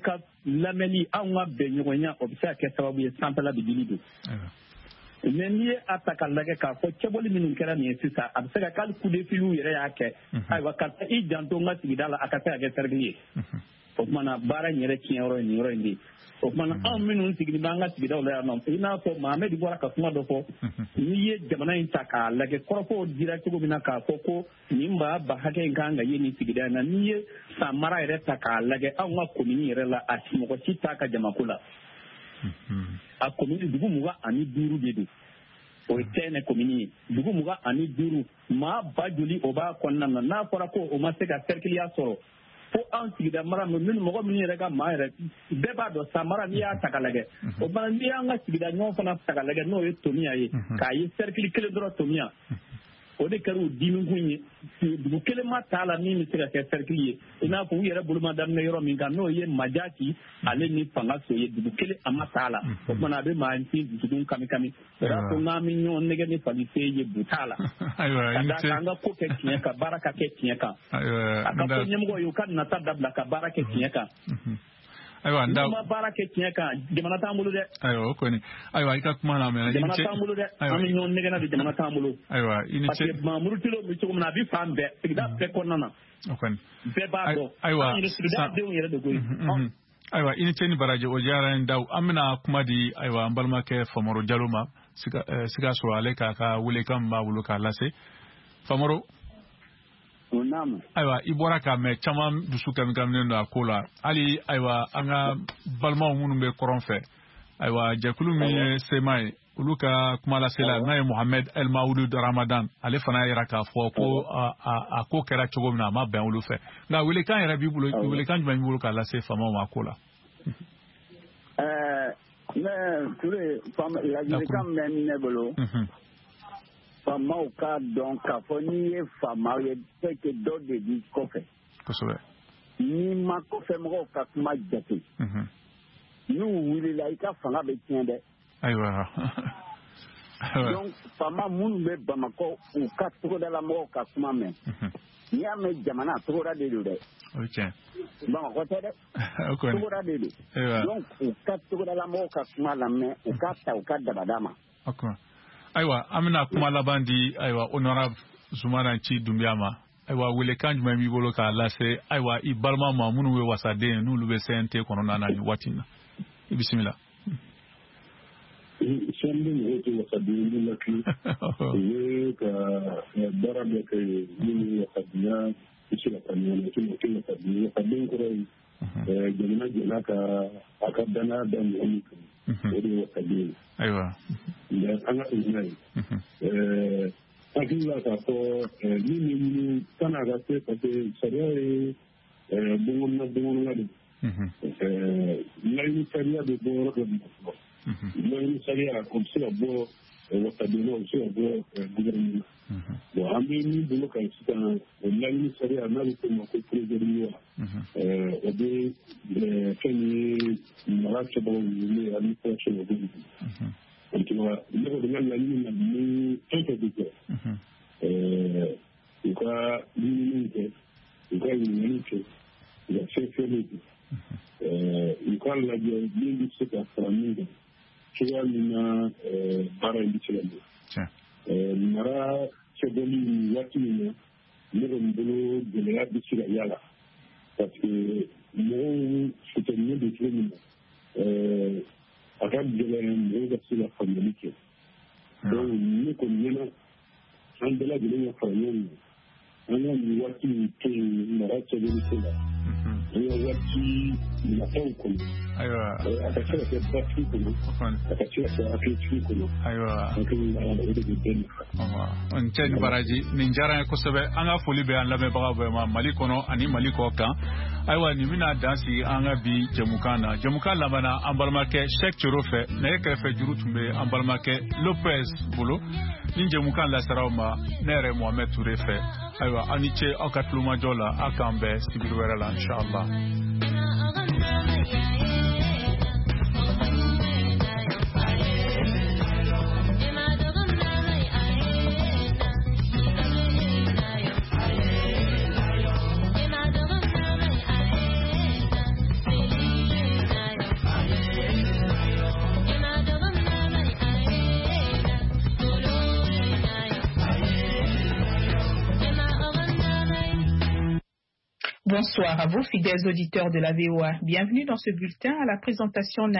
lamɛnni anw ka bɛn ɲɔgɔnya o bɛ se ka kɛ sababu ye sanfɛla bɛ dili don mais n'i ye a ta ka lajɛ k'a fɔ cɛbɔli minnu kɛra nin ye sisan a bɛ se ka k'ali kudefiliw yɛrɛ y'a kɛ ayiwa karisa i janto n ka sigida la a ka se ka kɛ cercle ye o tuma na baara in yɛrɛ tiɲɛ yɔrɔ ye nin yɔrɔ in de ye o tuma na anw minnu sigilen bɛ an ka sigidaw la yan nɔ i n'a fɔ Mahamɛdi bɔra ka kuma dɔ fɔ n'i ye jamana in ta k'a lajɛ kɔrɔfɔw dira cogo min na k'a fɔ ko nin baa ba hakɛ in kan ka ye nin sigida in na n'i ye san mara yɛrɛ ta k'a lajɛ anw ka komini yɛrɛ la a mɔgɔ si t'a ka jamako la a komini dugu mugan ani duuru de don o ye tɛnɛ komini ye dugu mugan ani duuru maa ba joli o b'a kɔnɔna na n'a fɔra ko o ma se ka cercleya sɔrɔ fo an sigida mara minnu mɔgɔ minnu yɛrɛ ka maa yɛrɛ bɛɛ b'a dɔn san mara n'i y'a ta ka lajɛ o fana n'i y'an ka sigida ɲɔgɔn fana ta ka lajɛ n'o ye tomiya ye k'a ye cercle kelen dɔrɔn tomiya o de kɛra u dimikun ye dugu kelen ma t'a la min bɛ se ka kɛ cercle ye i n'a fɔ u yɛrɛ bolo ma daminɛ yɔrɔ min kan n'o ye Majaki ale ni Fanga so ye dugu kelen a ma t'a la o tumana a bɛ maa fin dusukun kami kami o y'a to n'an bɛ ɲɔgɔn nɛgɛ ni falise ye bu t'a la ka d'a kan an ka ko kɛ tiɲɛ kan baara ka kɛ tiɲɛ kan a ka fɔ ɲɛmɔgɔ ye u ka nata dabila ka baara kɛ tiɲɛ kan ayiwa nda ma baara kɛ tiɲɛ kan jamana t'an bolo dɛ ayiwa o kɔni ayiwa i ka kuma na mɛ jamana t'an bolo dɛ an bɛ ɲɔgɔn nɛgɛ na de jamana t'an bolo ayiwa i ni ce parce que Mahamuru Tilo bɛ cogo min na a bɛ fan bɛɛ sigida bɛɛ kɔnɔna na o kɔni bɛɛ b'a dɔn ayiwa an yɛrɛ sigida denw yɛrɛ de koyi ayiwa i ni ce ni baraji o diyara n da an bɛna kuma di ayiwa an balimakɛ Famaro Jalo ma Sikaso ale k'a ka welekan min b'a bolo k'a lase Famaro ayiwa i bɔra k'a mɛn caman dusu kamikaminen don a ko la hali ayiwa an ka balimaw minnu bɛ kɔrɔn fɛ ayiwa jɛkulu min ye sema ye olu ka kuma lasela n'a ye Mohamed El Maoudou Ramadan ale fana y'a jira k'a fɔ ko a ko kɛra cogo min na a ma bɛn olu fɛ nka welekan yɛrɛ b'i bolo welekan jumɛn b'i bolo k'a lase faamaw ma a ko la. ne Ture ladilikan bɛ ne bolo. Faamaw k'a dɔn k'a fɔ n'i ye faama ye c'est que dɔ de b'i kɔfɛ. Kosɛbɛ. N'i ma kɔfɛ mɔgɔw ka kuma jate. N'u wulila i ka fanga bɛ tiɲɛ dɛ. Ayiwa. Donc faama minnu bɛ Bamakɔ u ka togodala mɔgɔw ka kuma mɛn. N'i y'a mɛn jamana togoda de don dɛ. O ye tiɲɛ. Bamakɔ tɛ dɛ. Togoda de don. Donc u ka togodala mɔgɔw ka kuma lamɛn u ka ta u ka dabada ma. Ayiwa an bɛna kuma laban di ayiwa honorable Zumana Nci Dunbiya ma ayiwa welekan jumɛn b'i bolo k'a lase ayiwa i balima ma minnu bɛ wasaden n'olu bɛ C N T kɔnɔna na nin waati in na i bisimila. Sɛn bɛ mɔgɔw tɛ wasaden bɛ lakili u ye ka baara dɔ kɛ minnu wasadenya bɛ se ka taa ɲɔgɔn na o tɛ wasaden wasaden kɔrɔ ye jamana jɛna ka a ka danaya da mɔgɔ min kan. O de ye wasaden ye. Ayiwa. Mais an ka ɲininka ye hakili la k'a fɔ min bɛ ɲini san'a ka se parce que sariya ye bɔnkɔnɔna bɔnkɔnɔna de ye laɲini sariya bɛ bɔ yɔrɔ dɔ de la fɔlɔ laɲini sariya o bɛ se ka bɔ wasaden na o bɛ se ka bɔ gouvernement na bon an bɛ min bolo kan sisan o laɲini sariya n'a bɛ f'o ma ko projet de loi o bɛ fɛn ye mara kɛbagaw ye administration o bɛ yen. Donc, ne ko dama laɲini na ni fɛn fɛn bɛ kɛ u ka ɲininiw kɛ u ka ɲininkaliw kɛ u ka fɛn fɛnw kɛ u ka lajɛ min bɛ se ka fara min kan cogoya min na baara in bɛ se ka ɲɛ mara kɛbɔli waati min na ne kɔni bolo gɛlɛya bɛ se ka y'a la parce que mɔgɔw funtɛninen don cogo min na a ka gɛlɛn mɔgɔw ka se ka faamuyali kɛ donc ne kɔni ɲɛna an bɛɛ lajɛlen ka fara ɲɔgɔn kan an ka nin waati min to yen mara kɛbɔli ko la an ka waati nataw kɔnɔ a ka se ka kɛ basigi kɔnɔ a ka se ka kɛ hakilisigi kɔnɔ hakili la o de bɛ bɛɛ nafa. N cɛ ni baraji nin diyara n ye kosɛbɛ an ka foli bɛ an lamɛnbagaw bɛɛ ma Mali kɔnɔ ani Mali kɔ kan ayiwa nin bɛna dan sigi an ka bi jɛmukan na jɛmukan laban an balimakɛ Sɛk Coro fɛ nɛgɛ kɛrɛfɛ juru tun bɛ an balimakɛ Lopez bolo ni jɛmukan lasaraw ma ne yɛrɛ Mohamed Ture fɛ ayiwa aw ni ce aw ka tulomajɔ la aw k'an bɛn sibiri wɛrɛ la inshallah. Bonsoir à vous, fidèles auditeurs de la V O A. Bienvenue dans ce bulletin à la présentation